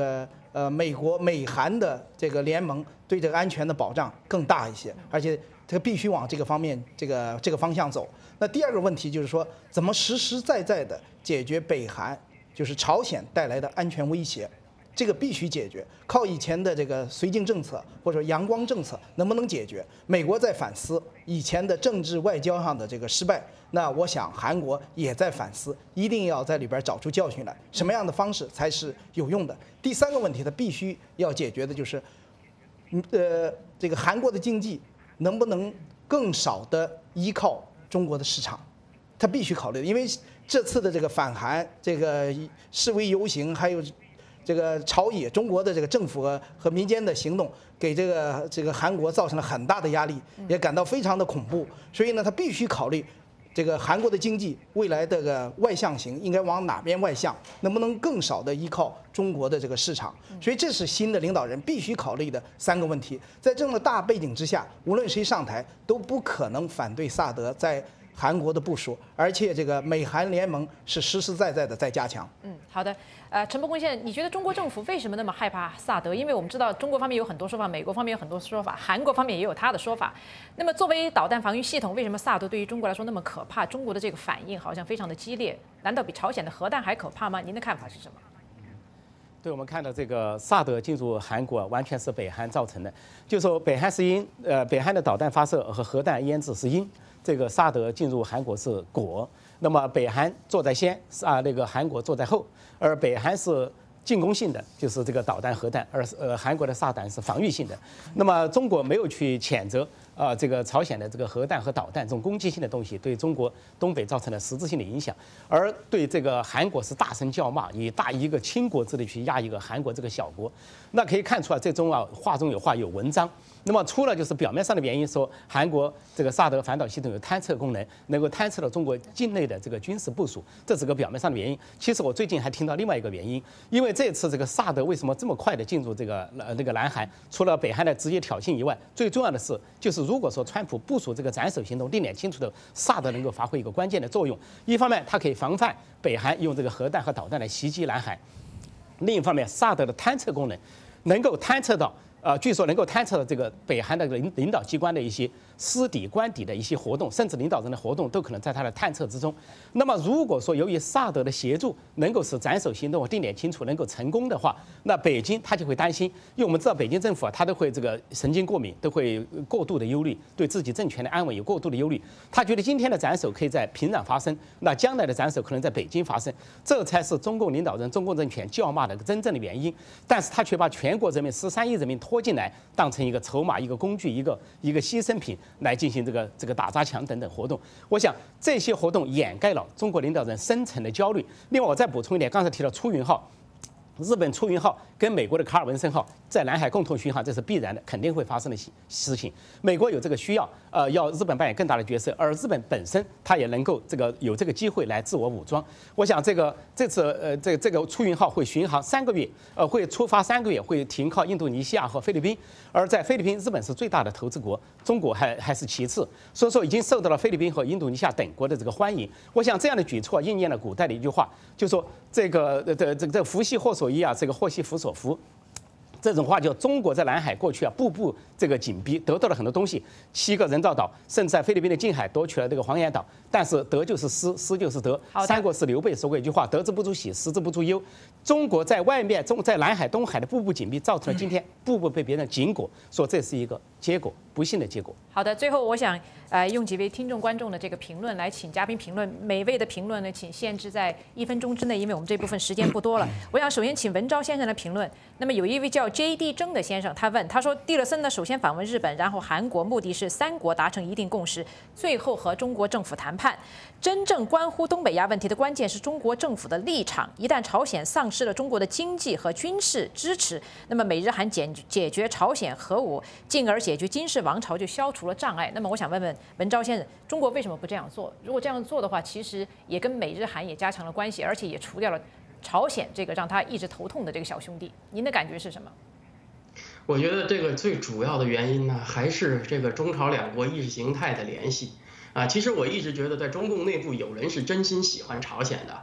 Speaker 8: 呃美国美韩的这个联盟对这个安全的保障更大一些，而且这个必须往这个方面这个这个方向走。那第二个问题就是说，怎么实实在在的解决北韩就是朝鲜带来的安全威胁？这个必须解决，靠以前的这个绥靖政策或者阳光政策能不能解决？美国在反思以前的政治外交上的这个失败，那我想韩国也在反思，一定要在里边找出教训来，什么样的方式才是有用的？第三个问题，它必须要解决的就是，呃，这个韩国的经济能不能更少的依靠中国的市场？它必须考虑，因为这次的这个反韩这个示威游行还有。这个朝野，中国的这个政府和和民间的行动，给这个这个韩国造成了很大的压力，也感到非常的恐怖。所以呢，他必须考虑这个韩国的经济未来这个外向型应该往哪边外向，能不能更少的依靠中国的这个市场。所以这是新的领导人必须考虑的三个问题。在这样的大背景之下，无论谁上台，都不可能反对萨德在韩国的部署，而且这个美韩联盟是实实在在的在加强。
Speaker 5: 嗯，好的。呃，陈伯公先生，你觉得中国政府为什么那么害怕萨德？因为我们知道中国方面有很多说法，美国方面有很多说法，韩国方面也有他的说法。那么作为导弹防御系统，为什么萨德对于中国来说那么可怕？中国的这个反应好像非常的激烈，难道比朝鲜的核弹还可怕吗？您的看法是什么？
Speaker 9: 对，我们看到这个萨德进入韩国，完全是北韩造成的。就说北韩是因，呃，北韩的导弹发射和核弹腌制是因，这个萨德进入韩国是果。那么北韩坐在先，啊，那个韩国坐在后，而北韩是进攻性的，就是这个导弹、核弹，而呃韩国的萨德是防御性的。那么中国没有去谴责啊、呃、这个朝鲜的这个核弹和导弹这种攻击性的东西对中国东北造成了实质性的影响，而对这个韩国是大声叫骂，以大一个倾国之力去压一个韩国这个小国。那可以看出来，这中啊话中有话有文章。那么除了就是表面上的原因，说韩国这个萨德反导系统有探测功能，能够探测到中国境内的这个军事部署，这是个表面上的原因。其实我最近还听到另外一个原因，因为这次这个萨德为什么这么快的进入这个呃那个南韩，除了北韩的直接挑衅以外，最重要的是就是如果说川普部署这个斩首行动，定点清楚的萨德能够发挥一个关键的作用。一方面，它可以防范北韩用这个核弹和导弹来袭击南韩；另一方面，萨德的探测功能能够探测到。呃，据说能够探测到这个北韩的领领导机关的一些私底官邸的一些活动，甚至领导人的活动都可能在他的探测之中。那么，如果说由于萨德的协助，能够使斩首行动定点清楚能够成功的话，那北京他就会担心，因为我们知道北京政府啊，他都会这个神经过敏，都会过度的忧虑，对自己政权的安稳有过度的忧虑。他觉得今天的斩首可以在平壤发生，那将来的斩首可能在北京发生，这才是中共领导人、中共政权叫骂的真正的原因。但是他却把全国人民十三亿人民拖进来，当成一个筹码、一个工具、一个一个牺牲品来进行这个这个打砸抢等等活动。我想这些活动掩盖了中国领导人深层的焦虑。另外，我再补充一点，刚才提到出云号。日本出云号跟美国的卡尔文森号在南海共同巡航，这是必然的，肯定会发生的事情。美国有这个需要，呃，要日本扮演更大的角色，而日本本身它也能够这个有这个机会来自我武装。我想这个这次呃这这个出云号会巡航三个月，呃会出发三个月，会停靠印度尼西亚和菲律宾。而在菲律宾，日本是最大的投资国，中国还还是其次，所以说已经受到了菲律宾和印度尼西亚等国的这个欢迎。我想这样的举措应验了古代的一句话，就说这个呃这这这福兮祸所依啊，这个祸兮福所伏。这种话叫中国在南海过去啊，步步这个紧逼，得到了很多东西，七个人造岛，甚至在菲律宾的近海夺取了这个黄岩岛。但是得就是失，失就是得。三国时刘备说过一句话：得之不足喜，失之不足忧。中国在外面，中在南海、东海的步步紧逼，造成了今天步步被别人紧裹，说这是一个结果，不幸的结果。
Speaker 5: 好的，最后我想呃用几位听众观众的这个评论来请嘉宾评论，每位的评论呢，请限制在一分钟之内，因为我们这部分时间不多了。我想首先请文昭先生的评论。那么有一位叫 J D 郑的先生，他问他说，蒂勒森呢首先访问日本，然后韩国，目的是三国达成一定共识，最后和中国政府谈判。真正关乎东北亚问题的关键是中国政府的立场。一旦朝鲜丧失了中国的经济和军事支持，那么美日韩解解决朝鲜核武，进而解决金氏王朝，就消除了障碍。那么我想问问文昭先生，中国为什么不这样做？如果这样做的话，其实也跟美日韩也加强了关系，而且也除掉了朝鲜这个让他一直头痛的这个小兄弟。您的感觉是什么？
Speaker 6: 我觉得这个最主要的原因呢，还是这个中朝两国意识形态的联系啊。其实我一直觉得，在中共内部有人是真心喜欢朝鲜的，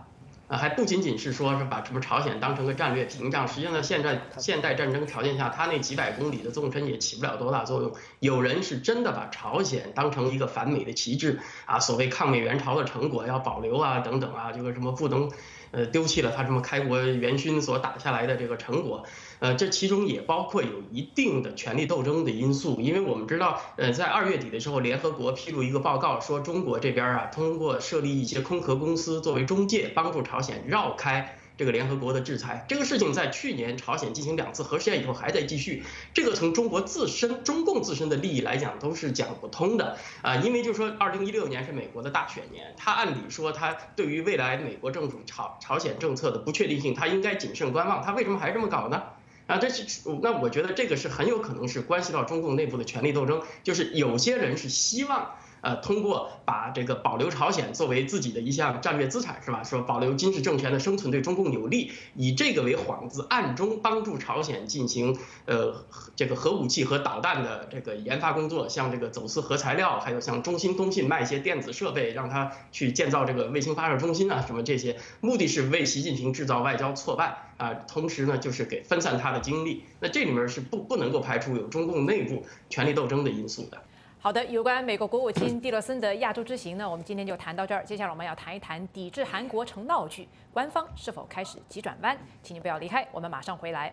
Speaker 6: 啊，还不仅仅是说是把什么朝鲜当成个战略屏障，实际上呢，现在现代战争条件下，它那几百公里的纵深也起不了多大作用。有人是真的把朝鲜当成一个反美的旗帜啊，所谓抗美援朝的成果要保留啊，等等啊，这个什么不能。呃，丢弃了他什么开国元勋所打下来的这个成果，呃，这其中也包括有一定的权力斗争的因素，因为我们知道，呃，在二月底的时候，联合国披露一个报告，说中国这边啊，通过设立一些空壳公司作为中介，帮助朝鲜绕开这个联合国的制裁。这个事情在去年朝鲜进行两次核试验以后还在继续，这个从中国自身、中共自身的利益来讲都是讲不通的啊，因为就说二零一六年是美国的大选年，他按理说他对于未来美国政府朝朝鲜政策的不确定性，他应该谨慎观望，他为什么还这么搞呢？啊，这是那我觉得这个是很有可能是关系到中共内部的权力斗争，就是有些人是希望。呃，通过把这个保留朝鲜作为自己的一项战略资产，是吧？说保留金氏政权的生存对中共有利，以这个为幌子，暗中帮助朝鲜进行呃这个核武器和导弹的这个研发工作，像这个走私核材料，还有像中兴通信卖一些电子设备，让他去建造这个卫星发射中心啊，什么这些，目的是为习近平制造外交挫败啊，同时呢就是给分散他的精力。那这里面是不不能够排除有中共内部权力斗争的因素的。
Speaker 5: 好的，有关美国国务卿蒂勒森的亚洲之行呢，我们今天就谈到这儿。接下来我们要谈一谈抵制韩国成闹剧，官方是否开始急转弯？请你不要离开，我们马上回来。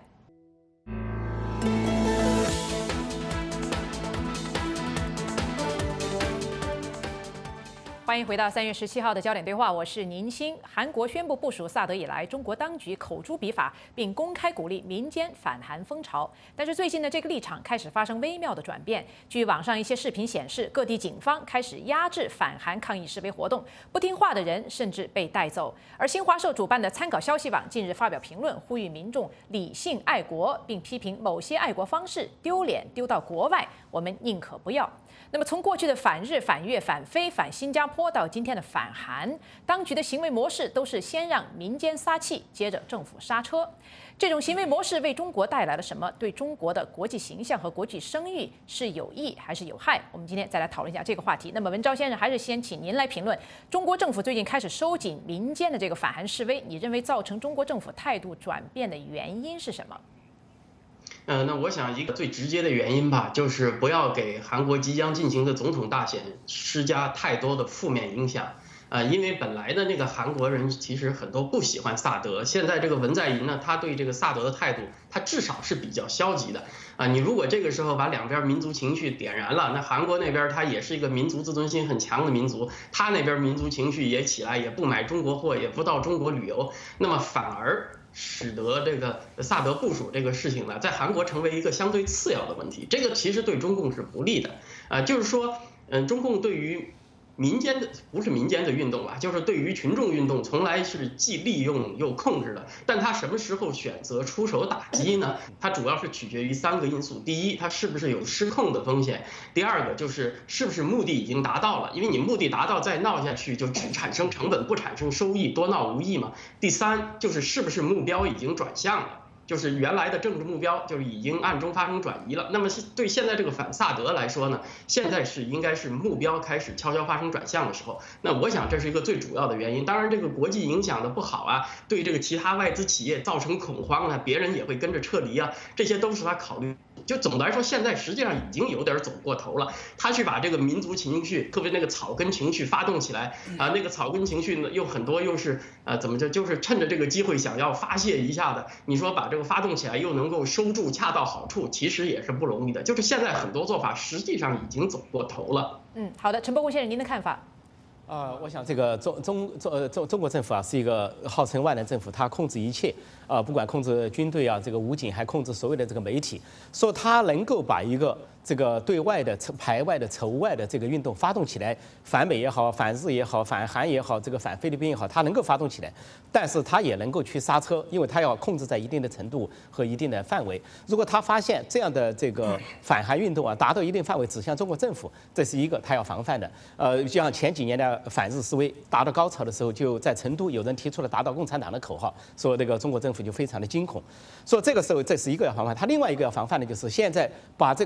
Speaker 5: 欢迎回到三月十七号的焦点对话，我是宁鑫。韩国宣布部署萨德以来，中国当局口诛笔伐，并公开鼓励民间反韩风潮。但是最近的这个立场开始发生微妙的转变。据网上一些视频显示，各地警方开始压制反韩抗议示威活动，不听话的人甚至被带走。而新华社主办的参考消息网近日发表评论，呼吁民众理性爱国，并批评某些爱国方式丢脸丢到国外，我们宁可不要。那么从过去的反日、反越、反非、反新加坡到今天的反韩，当局的行为模式都是先让民间撒气，接着政府刹车。这种行为模式为中国带来了什么？对中国的国际形象和国际声誉是有益还是有害？我们今天再来讨论一下这个话题。那么文昭先生，还是先请您来评论，中国政府最近开始收紧民间的这个反韩示威，你认为造成中国政府态度转变的原因是什么？
Speaker 6: 呃，那我想一个最直接的原因吧，就是不要给韩国即将进行的总统大选施加太多的负面影响。呃，因为本来的那个韩国人其实很多不喜欢萨德，现在这个文在寅呢，他对这个萨德的态度，他至少是比较消极的。啊，你如果这个时候把两边民族情绪点燃了，那韩国那边他也是一个民族自尊心很强的民族，他那边民族情绪也起来，也不买中国货，也不到中国旅游，那么反而使得这个萨德部署这个事情呢，在韩国成为一个相对次要的问题，这个其实对中共是不利的。啊，就是说，嗯，中共对于民间的不是民间的运动吧，就是对于群众运动从来是既利用又控制的，但他什么时候选择出手打击呢？它主要是取决于三个因素：第一，它是不是有失控的风险；第二个就是是不是目的已经达到了，因为你目的达到再闹下去就只产生成本不产生收益，多闹无益嘛。第三就是是不是目标已经转向了。就是原来的政治目标就是已经暗中发生转移了。那么对现在这个反萨德来说呢，现在是应该是目标开始悄悄发生转向的时候。那我想这是一个最主要的原因。当然，这个国际影响的不好啊，对这个其他外资企业造成恐慌啊，别人也会跟着撤离啊，这些都是他考虑。就总的来说，现在实际上已经有点走过头了。他去把这个民族情绪，特别那个草根情绪发动起来啊，那个草根情绪呢，又很多又是呃怎么着，就是趁着这个机会想要发泄一下的。你说把这个发动起来，又能够收住，恰到好处，其实也是不容易的。就是现在很多做法实际上已经走过头了。
Speaker 5: 嗯，好的，陈伯虎先生，您的看法？
Speaker 9: 呃，我想这个中中中呃中中国政府啊，是一个号称万能政府，它控制一切，啊、呃，不管控制军队啊，这个武警，还控制所谓的这个媒体，说它能够把一个这个对外的排外的仇外的这个运动发动起来，反美也好，反日也好，反韩也好，这个反菲律宾也好，它能够发动起来，但是它也能够去刹车，因为它要控制在一定的程度和一定的范围。如果他发现这样的这个反韩运动啊，达到一定范围指向中国政府，这是一个他要防范的。呃，就像前几年的反日示威达到高潮的时候，就在成都有人提出了打倒共产党的口号，说这个中国政府就非常的惊恐。说这个时候这是一个要防范，他另外一个要防范的就是现在把这个韩国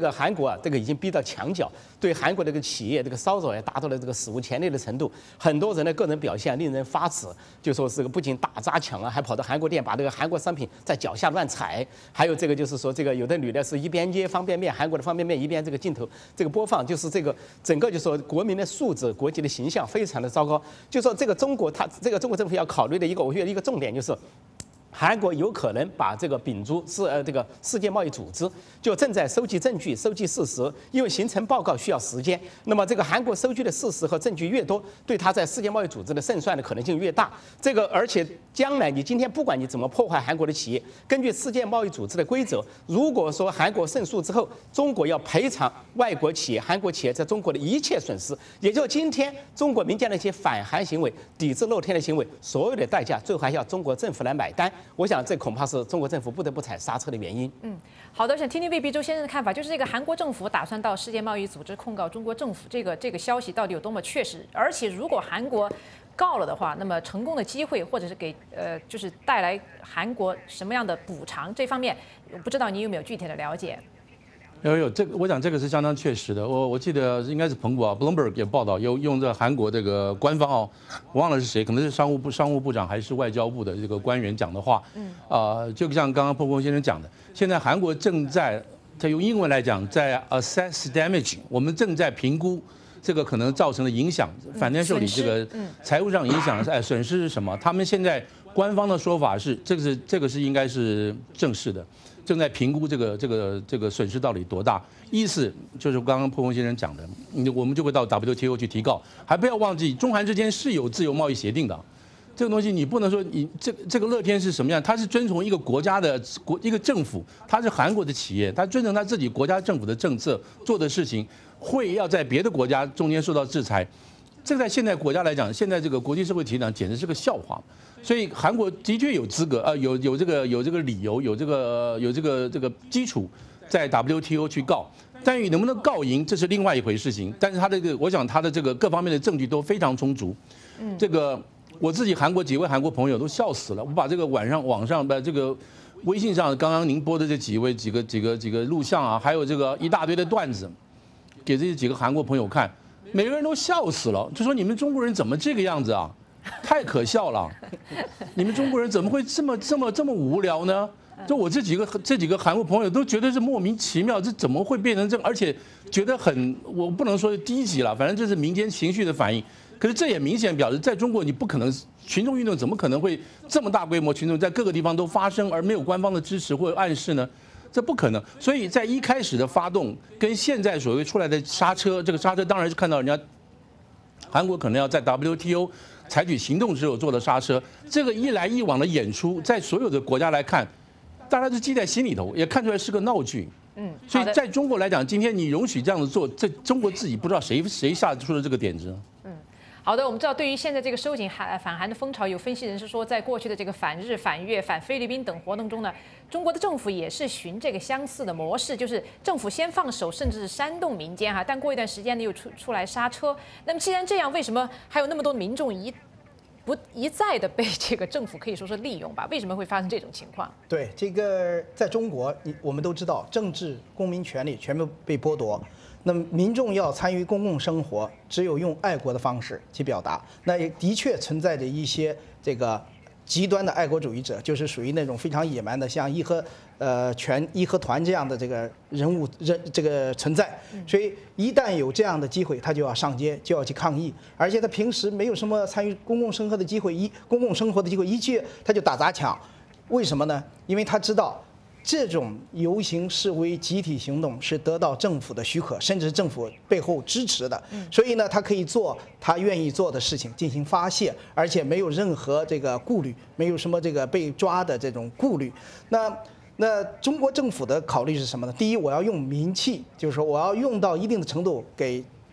Speaker 9: 啊，这个已经逼到墙角，对韩国这个企业这个骚扰也达到了这个史无前例的程度。很多人的个人表现令人发指，就说这个不仅打砸抢啊，还跑到韩国店把这个韩国商品在脚下乱踩。还有这个就是说，这个有的女的是一边捏方便面，韩国的方便面一边这个镜头这个播放，就是这个整个就说国民的素质、国际的形象非常的糟糕。就说这个中国，它这个中国政府要考虑的一个，我觉得一个重点就是。韩国有可能把这个秉烛世呃这个世界贸易组织就正在收集证据、收集事实，因为形成报告需要时间。那么这个韩国收集的事实和证据越多，对他在世界贸易组织的胜算的可能性越大。这个而且将来你今天不管你怎么破坏韩国的企业，根据世界贸易组织的规则，如果说韩国胜诉之后，中国要赔偿外国企业、韩国企业在中国的一切损失，也就今天中国民间的一些反韩行为、抵制露天的行为，所有的代价最后还要中国政府来买单。我想，这恐怕是中国政府不得不踩刹车的原因。
Speaker 5: 嗯，好的，想听听魏必洲先生的看法，就是这个韩国政府打算到世界贸易组织控告中国政府，这个这个消息到底有多么确实？而且，如果韩国告了的话，那么成功的机会，或者是给呃，就是带来韩国什么样的补偿，这方面，我不知道你有没有具体的了解？
Speaker 7: 有有，这个我想这个是相当确实的。我我记得应该是彭博啊 ，Bloomberg 也报道，有用这韩国这个官方哦，我忘了是谁，可能是商务部商务部长还是外交部的这个官员讲的话。嗯。啊、呃，就像刚刚彭博先生讲的，现在韩国正在，他用英文来讲，在 assess damage， 我们正在评估这个可能造成的影响，反正受理这个财务上影响，哎，损失是什么？他们现在官方的说法是，这个是这个是应该是正式的。正在评估这个这个这个损失到底多大，意思就是刚刚破风先生讲的，我们就会到 W T O 去提告，还不要忘记中韩之间是有自由贸易协定的，这个东西你不能说你这这个乐天是什么样，它是遵从一个国家的国一个政府，它是韩国的企业，它遵从它自己国家政府的政策做的事情，会要在别的国家中间受到制裁。这个在现在国家来讲，现在这个国际社会体量简直是个笑话，所以韩国的确有资格，呃，有有这个有这个理由，有这个有这个这个基础，在 W T O 去告，但你能不能告赢，这是另外一回事情。但是他的这个，我想他的这个各方面的证据都非常充足。嗯，这个我自己韩国几位韩国朋友都笑死了，我把这个晚上网上把这个微信上刚刚您播的这几位几个几个几个录像啊，还有这个一大堆的段子，给这几个韩国朋友看。每个人都笑死了，就说你们中国人怎么这个样子啊？太可笑了！你们中国人怎么会这么这么这么无聊呢？就我这几个这几个韩国朋友都觉得是莫名其妙，这怎么会变成这样？而且觉得很，我不能说低级了，反正这是民间情绪的反应。可是这也明显表示，在中国你不可能群众运动怎么可能会这么大规模群众在各个地方都发生，而没有官方的支持或者暗示呢？这不可能，所以在一开始的发动跟现在所谓出来的刹车，这个刹车当然是看到人家韩国可能要在 W T O 采取行动之后做的刹车，这个一来一往的演出，在所有的国家来看，大家都记在心里头，也看出来是个闹剧。嗯，所以在中国来讲，今天你容许这样子做，这中国自己不知道谁谁下出了这个点子。嗯。
Speaker 5: 好的，我们知道，对于现在这个收紧韩反韩的风潮，有分析人士说，在过去的这个反日、反越、反菲律宾等活动中呢，中国的政府也是循这个相似的模式，就是政府先放手，甚至是煽动民间哈，但过一段时间呢又出出来刹车。那么既然这样，为什么还有那么多民众一不一再的被这个政府可以说是利用吧？为什么会发生这种情况？
Speaker 8: 对，这个在中国，你我们都知道，政治、公民权利全部被剥夺。那么民众要参与公共生活，只有用爱国的方式去表达。那也的确存在着一些这个极端的爱国主义者，就是属于那种非常野蛮的，像义和呃全义和团这样的这个人物人这个存在。所以一旦有这样的机会，他就要上街，就要去抗议。而且他平时没有什么参与公共生活的机会，一公共生活的机会一去他就打砸抢。为什么呢？因为他知道。这种游行示威集体行动是得到政府的许可，甚至政府背后支持的，所以呢，他可以做他愿意做的事情进行发泄，而且没有任何这个顾虑，没有什么这个被抓的这种顾虑。那那中国政府的考虑是什么呢？第一，我要用民气，就是说我要用到一定的程度给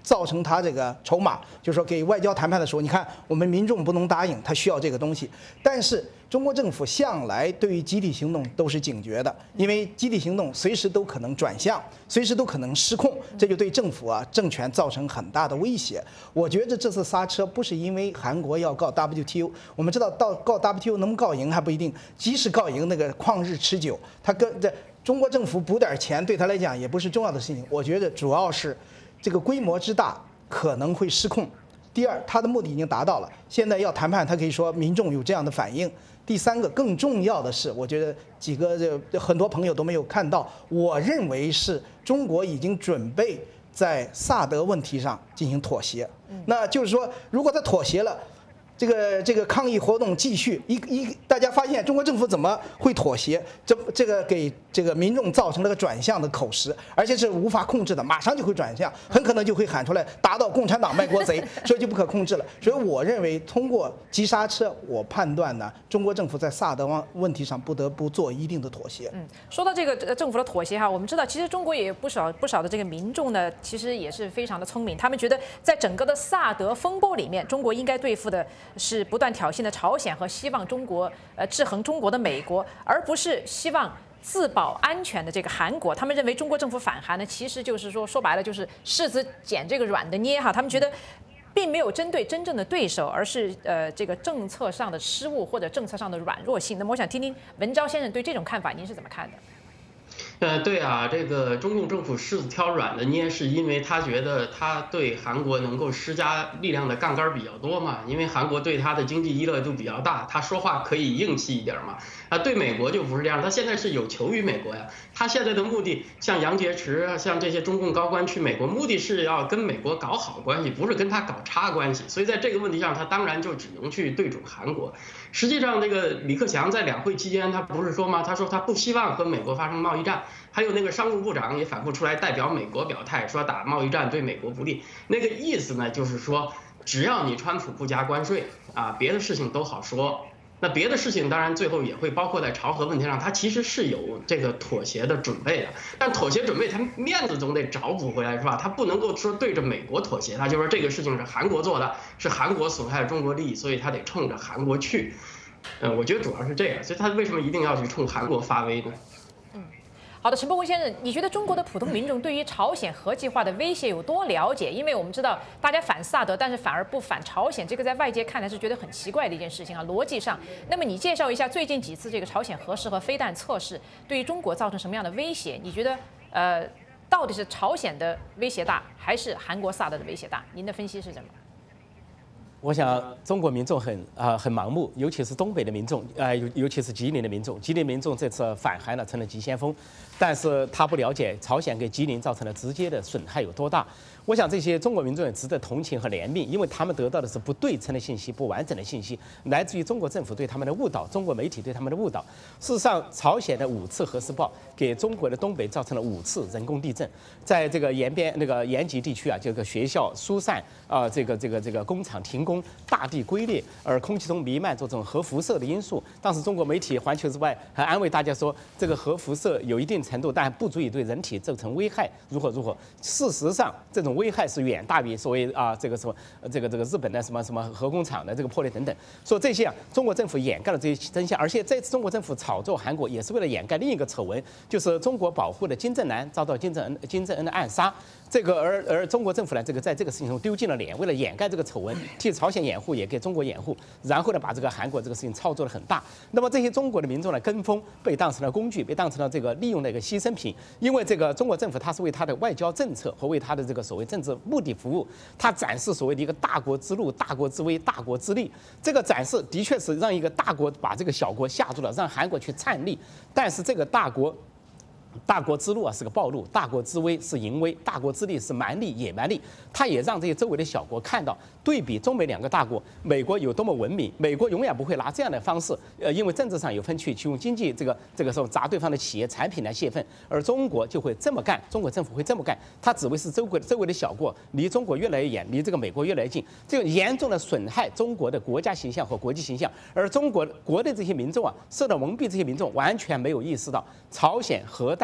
Speaker 8: 造成他这个筹码，就是说给外交谈判的时候，你看我们民众不能答应，他需要这个东西。但是中国政府向来对于集体行动都是警觉的，因为集体行动随时都可能转向，随时都可能失控，这就对政府啊政权造成很大的威胁。我觉得这次刹车不是因为韩国要告 W T O， 我们知道到告 W T O 能不能告赢还不一定，即使告赢那个旷日持久，他跟这中国政府补点钱对他来讲也不是重要的事情。我觉得主要是这个规模之大可能会失控。第二，他的目的已经达到了，现在要谈判，他可以说民众有这样的反应。第三个，更重要的是，我觉得几个这很多朋友都没有看到，我认为是中国已经准备在萨德问题上进行妥协。那就是说，如果他妥协了，这个这个抗议活动继续，一一大家发现中国政府怎么会妥协？这这个给这个民众造成了个转向的口实，而且是无法控制的，马上就会转向，很可能就会喊出来打倒共产党卖国贼，所以就不可控制了。所以我认为通过急刹车，我判断呢，中国政府在萨德问题上不得不做一定的妥协。
Speaker 5: 嗯，说到这个政府的妥协哈，我们知道其实中国也有不少不少的这个民众呢，其实也是非常的聪明，他们觉得在整个的萨德风波里面，中国应该对付的是不断挑衅的朝鲜和希望中国呃制衡中国的美国，而不是希望自保安全的这个韩国。他们认为中国政府反韩呢，其实就是说说白了就是柿子捡这个软的捏哈。他们觉得并没有针对真正的对手，而是呃这个政策上的失误或者政策上的软弱性。那么我想听听文昭先生对这种看法您是怎么看的？
Speaker 6: 呃，对啊，这个中共政府柿子挑软的捏，是因为他觉得他对韩国能够施加力量的杠杆比较多嘛，因为韩国对他的经济依赖度比较大，他说话可以硬气一点嘛。啊，对美国就不是这样，他现在是有求于美国呀。他现在的目的，像杨洁篪，像这些中共高官去美国，目的是要跟美国搞好关系，不是跟他搞差关系。所以在这个问题上，他当然就只能去对准韩国。实际上，这个李克强在两会期间，他不是说吗？他说他不希望和美国发生贸易战。还有那个商务部长也反复出来代表美国表态，说打贸易战对美国不利。那个意思呢，就是说只要你川普不加关税啊，别的事情都好说。那别的事情当然最后也会包括在朝核问题上，他其实是有这个妥协的准备的。但妥协准备，他面子总得找补回来是吧？他不能够说对着美国妥协，他就说这个事情是韩国做的，是韩国损害了中国利益，所以他得冲着韩国去。嗯，我觉得主要是这样，所以他为什么一定要去冲韩国发威呢？
Speaker 5: 好的，陈伯文先生，你觉得中国的普通民众对于朝鲜核计划的威胁有多了解？因为我们知道大家反萨德，但是反而不反朝鲜，这个在外界看来是觉得很奇怪的一件事情啊，逻辑上。那么你介绍一下最近几次这个朝鲜核试和飞弹测试对于中国造成什么样的威胁？你觉得呃，到底是朝鲜的威胁大，还是韩国萨德的威胁大？您的分析是什么？
Speaker 9: 我想中国民众很啊、呃、很盲目，尤其是东北的民众，呃尤尤其是吉林的民众，吉林民众这次反韩呢成了急先锋，但是他不了解朝鲜给吉林造成的直接的损害有多大。我想这些中国民众也值得同情和怜悯，因为他们得到的是不对称的信息、不完整的信息，来自于中国政府对他们的误导，中国媒体对他们的误导。事实上，朝鲜的五次核试爆给中国的东北造成了五次人工地震，在这个延边那个延吉地区啊，这个学校疏散啊、呃，这个这个这个工厂停工，大地龟裂，而空气中弥漫着这种核辐射的因素。当时中国媒体《环球时报》还安慰大家说，这个核辐射有一定程度，但不足以对人体造成危害，如何如何。事实上，这种危害是远大于所谓啊这个什么这个这个日本的什么什么核工厂的这个破裂等等。说这些啊，中国政府掩盖了这些真相，而且这次中国政府炒作韩国也是为了掩盖另一个丑闻，就是中国保护的金正男遭到金正恩金正恩的暗杀。这个而而中国政府呢，这个在这个事情中丢尽了脸，为了掩盖这个丑闻，替朝鲜掩护，也给中国掩护，然后呢，把这个韩国这个事情操作得很大。那么这些中国的民众呢，跟风被当成了工具，被当成了这个利用的一个牺牲品。因为这个中国政府它是为它的外交政策和为它的这个所谓政治目的服务，它展示所谓的一个大国之路、大国之威、大国之力。这个展示的确是让一个大国把这个小国吓住了，让韩国去颤栗。但是这个大国。大国之路啊是个暴露，大国之威是淫威，大国之力是蛮力、野蛮力。它也让这些周围的小国看到，对比中美两个大国，美国有多么文明。美国永远不会拿这样的方式，呃，因为政治上有分歧，去用经济这个这个时候砸对方的企业产品来泄愤，而中国就会这么干，中国政府会这么干。它只会是周围周围的小国离中国越来越远，离这个美国越来越近，这个严重的损害中国的国家形象和国际形象。而中国国内这些民众啊，受到蒙蔽，这些民众完全没有意识到朝鲜核弹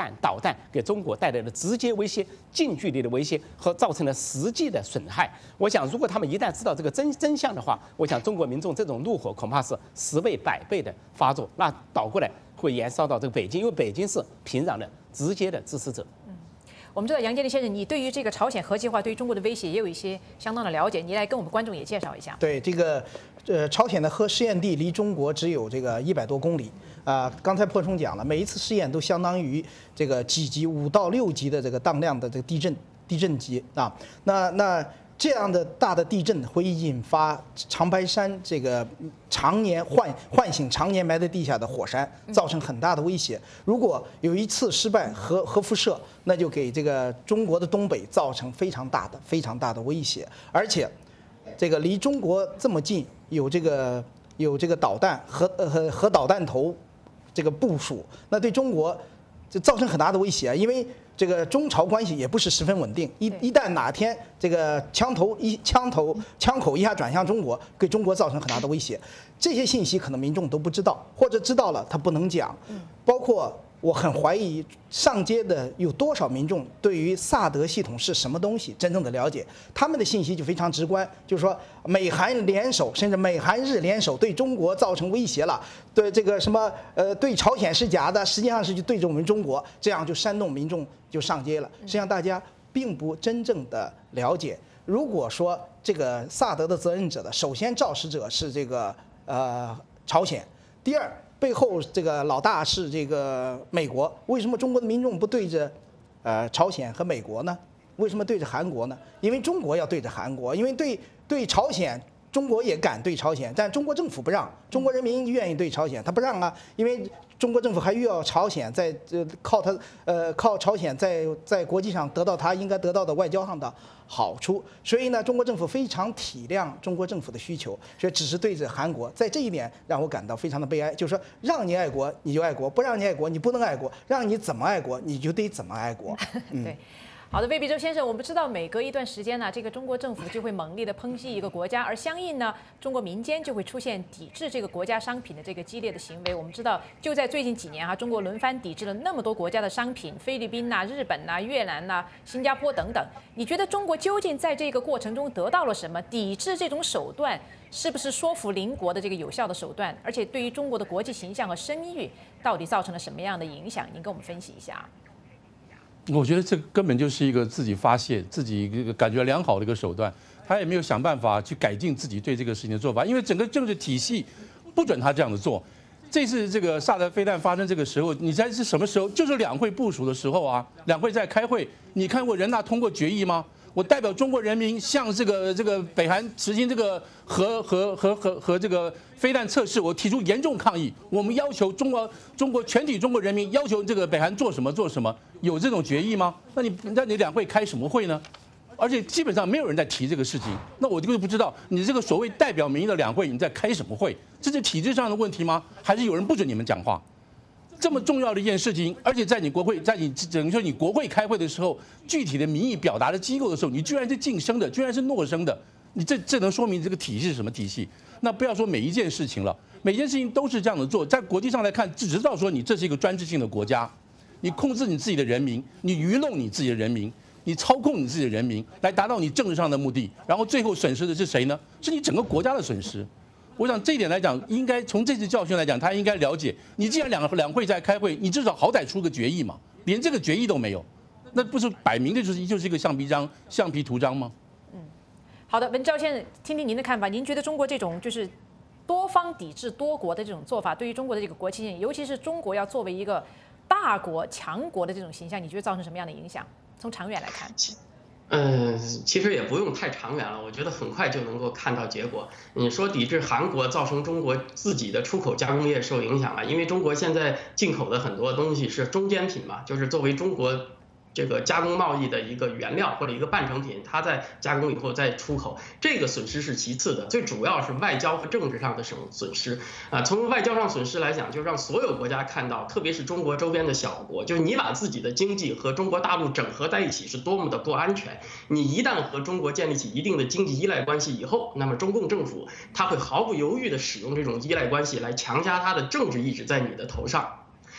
Speaker 9: 弹、导弹给中国带来的直接威胁、近距离的威胁和造成了实际的损害。我想，如果他们一旦知道这个真真相的话，我想中国民众这种怒火恐怕是十倍、百倍的发作，那倒过来会延烧到这个北京，因为北京是平壤的直接的支持者。
Speaker 5: 嗯，我们知道杨洁篪先生，你对于这个朝鲜核计划对于中国的威胁也有一些相当的了解，你来跟我们观众也介绍一下。
Speaker 8: 对这个，呃，朝鲜的核试验地离中国只有这个一百多公里。啊、呃，刚才破冲讲了，每一次试验都相当于这个几级五到六级的这个当量的这个地震地震级啊。那那这样的大的地震会引发长白山这个常年唤唤醒常年埋在地下的火山，造成很大的威胁。如果有一次失败核核辐射，那就给这个中国的东北造成非常大的非常大的威胁，而且这个离中国这么近，有这个有这个导弹核呃核导弹头。这个部署，那对中国就造成很大的威胁，因为这个中朝关系也不是十分稳定。一一旦哪天这个枪头一枪头枪口一下转向中国，给中国造成很大的威胁。这些信息可能民众都不知道，或者知道了他不能讲。包括我很怀疑上街的有多少民众对于萨德系统是什么东西真正的了解，他们的信息就非常直观，就是说美韩联手，甚至美韩日联手对中国造成威胁了，对这个什么呃对朝鲜是假的，实际上是就对着我们中国，这样就煽动民众就上街了。实际上大家并不真正的了解，如果说这个萨德的责任者的首先肇事者是这个呃朝鲜，第二。背后这个老大是这个美国，为什么中国的民众不对着，呃朝鲜和美国呢？为什么对着韩国呢？因为中国要对着韩国，因为对对朝鲜，中国也敢对朝鲜，但中国政府不让，中国人民愿意对朝鲜，他不让啊，因为中国政府还需要朝鲜在呃靠他呃靠朝鲜在在国际上得到他应该得到的外交上的好处，所以呢，中国政府非常体谅中国政府的需求，所以只是对着韩国，在这一点让我感到非常的悲哀，就是说让你爱国你就爱国，不让你爱国你不能爱国，让你怎么爱国你就得怎么爱国。
Speaker 5: 嗯、对。好的，魏必洲先生，我们知道每隔一段时间呢，这个中国政府就会猛烈的抨击一个国家，而相应呢，中国民间就会出现抵制这个国家商品的这个激烈的行为。我们知道，就在最近几年哈、啊，中国轮番抵制了那么多国家的商品，菲律宾呐、啊、日本呐、啊、越南呐、啊、新加坡等等。你觉得中国究竟在这个过程中得到了什么？抵制这种手段是不是说服邻国的这个有效的手段？而且对于中国的国际形象和声誉，到底造成了什么样的影响？您跟我们分析一下。
Speaker 7: 我觉得这根本就是一个自己发泄、自己一个感觉良好的一个手段，他也没有想办法去改进自己对这个事情的做法，因为整个政治体系不准他这样子做。这次这个萨德飞弹发生这个时候，你猜是什么时候？就是两会部署的时候啊，两会在开会，你看过人大通过决议吗？我代表中国人民向这个这个北韩实行这个核核核核核这个飞弹测试，我提出严重抗议。我们要求中国中国全体中国人民要求这个北韩做什么做什么，有这种决议吗？那你那你两会开什么会呢？而且基本上没有人在提这个事情，那我就不知道你这个所谓代表民意的两会你在开什么会？这是体制上的问题吗？还是有人不准你们讲话？这么重要的一件事情，而且在你国会，在你等于说你国会开会的时候，具体的民意表达的机构的时候，你居然是晋升的，居然是诺升的，你这这能说明这个体系是什么体系？那不要说每一件事情了，每件事情都是这样的做，在国际上来看，只知道说你这是一个专制性的国家，你控制你自己的人民，你愚弄你自己的人民，你操控你自己的人民，来达到你政治上的目的，然后最后损失的是谁呢？是你整个国家的损失。我想这一点来讲，应该从这次教训来讲，他应该了解，你既然两两会在开会，你至少好歹出个决议嘛，连这个决议都没有，那不是摆明的就是就是一个橡皮章、橡皮图章吗？
Speaker 5: 嗯，好的，文昭先生，听听您的看法，您觉得中国这种就是多方抵制多国的这种做法，对于中国的这个国际性，尤其是中国要作为一个大国、强国的这种形象，你觉得造成什么样的影响？从长远来看。
Speaker 6: 嗯，其实也不用太长远了，我觉得很快就能够看到结果。你说抵制韩国造成中国自己的出口加工业受影响了，因为中国现在进口的很多东西是中间品嘛，就是作为中国这个加工贸易的一个原料或者一个半成品，它在加工以后再出口，这个损失是其次的，最主要是外交和政治上的损损失啊。从外交上损失来讲，就让所有国家看到，特别是中国周边的小国，就是你把自己的经济和中国大陆整合在一起是多么的不安全。你一旦和中国建立起一定的经济依赖关系以后，那么中共政府他会毫不犹豫地使用这种依赖关系来强加他的政治意志在你的头上。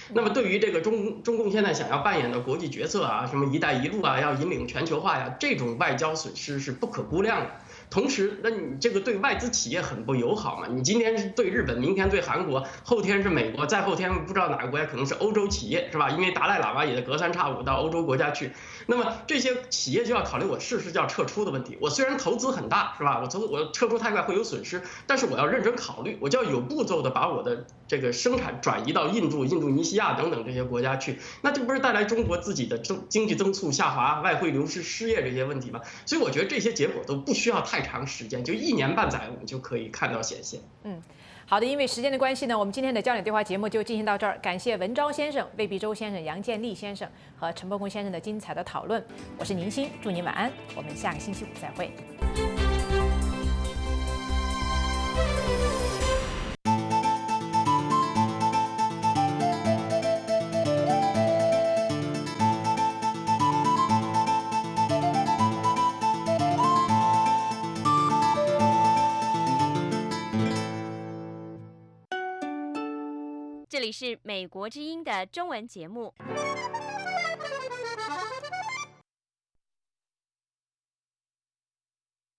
Speaker 6: 那么对于这个中中共现在想要扮演的国际角色啊，什么“一带一路”啊，要引领全球化呀，这种外交损失是不可估量的。同时，那你这个对外资企业很不友好嘛？你今天是对日本，明天对韩国，后天是美国，再后天不知道哪个国家可能是欧洲企业，是吧？因为达赖喇嘛也隔三差五到欧洲国家去，那么这些企业就要考虑我是不是要撤出的问题。我虽然投资很大，是吧？我投我撤出太快会有损失，但是我要认真考虑，我就要有步骤的把我的这个生产转移到印度、印度尼西亚等等这些国家去，那这不是带来中国自己的增经济增速下滑、外汇流失、失业这些问题吗？所以我觉得这些结果都不需要太长时间，就一年半载我们就可以看到显现。
Speaker 5: 嗯，好的，因为时间的关系呢，我们今天的焦点对话节目就进行到这儿。感谢文昭先生、魏必洲先生、杨建立先生和陈伯公先生的精彩的讨论。我是宁欣，祝您晚安，我们下个星期五再会。
Speaker 10: 这里是美国之音的中文节目。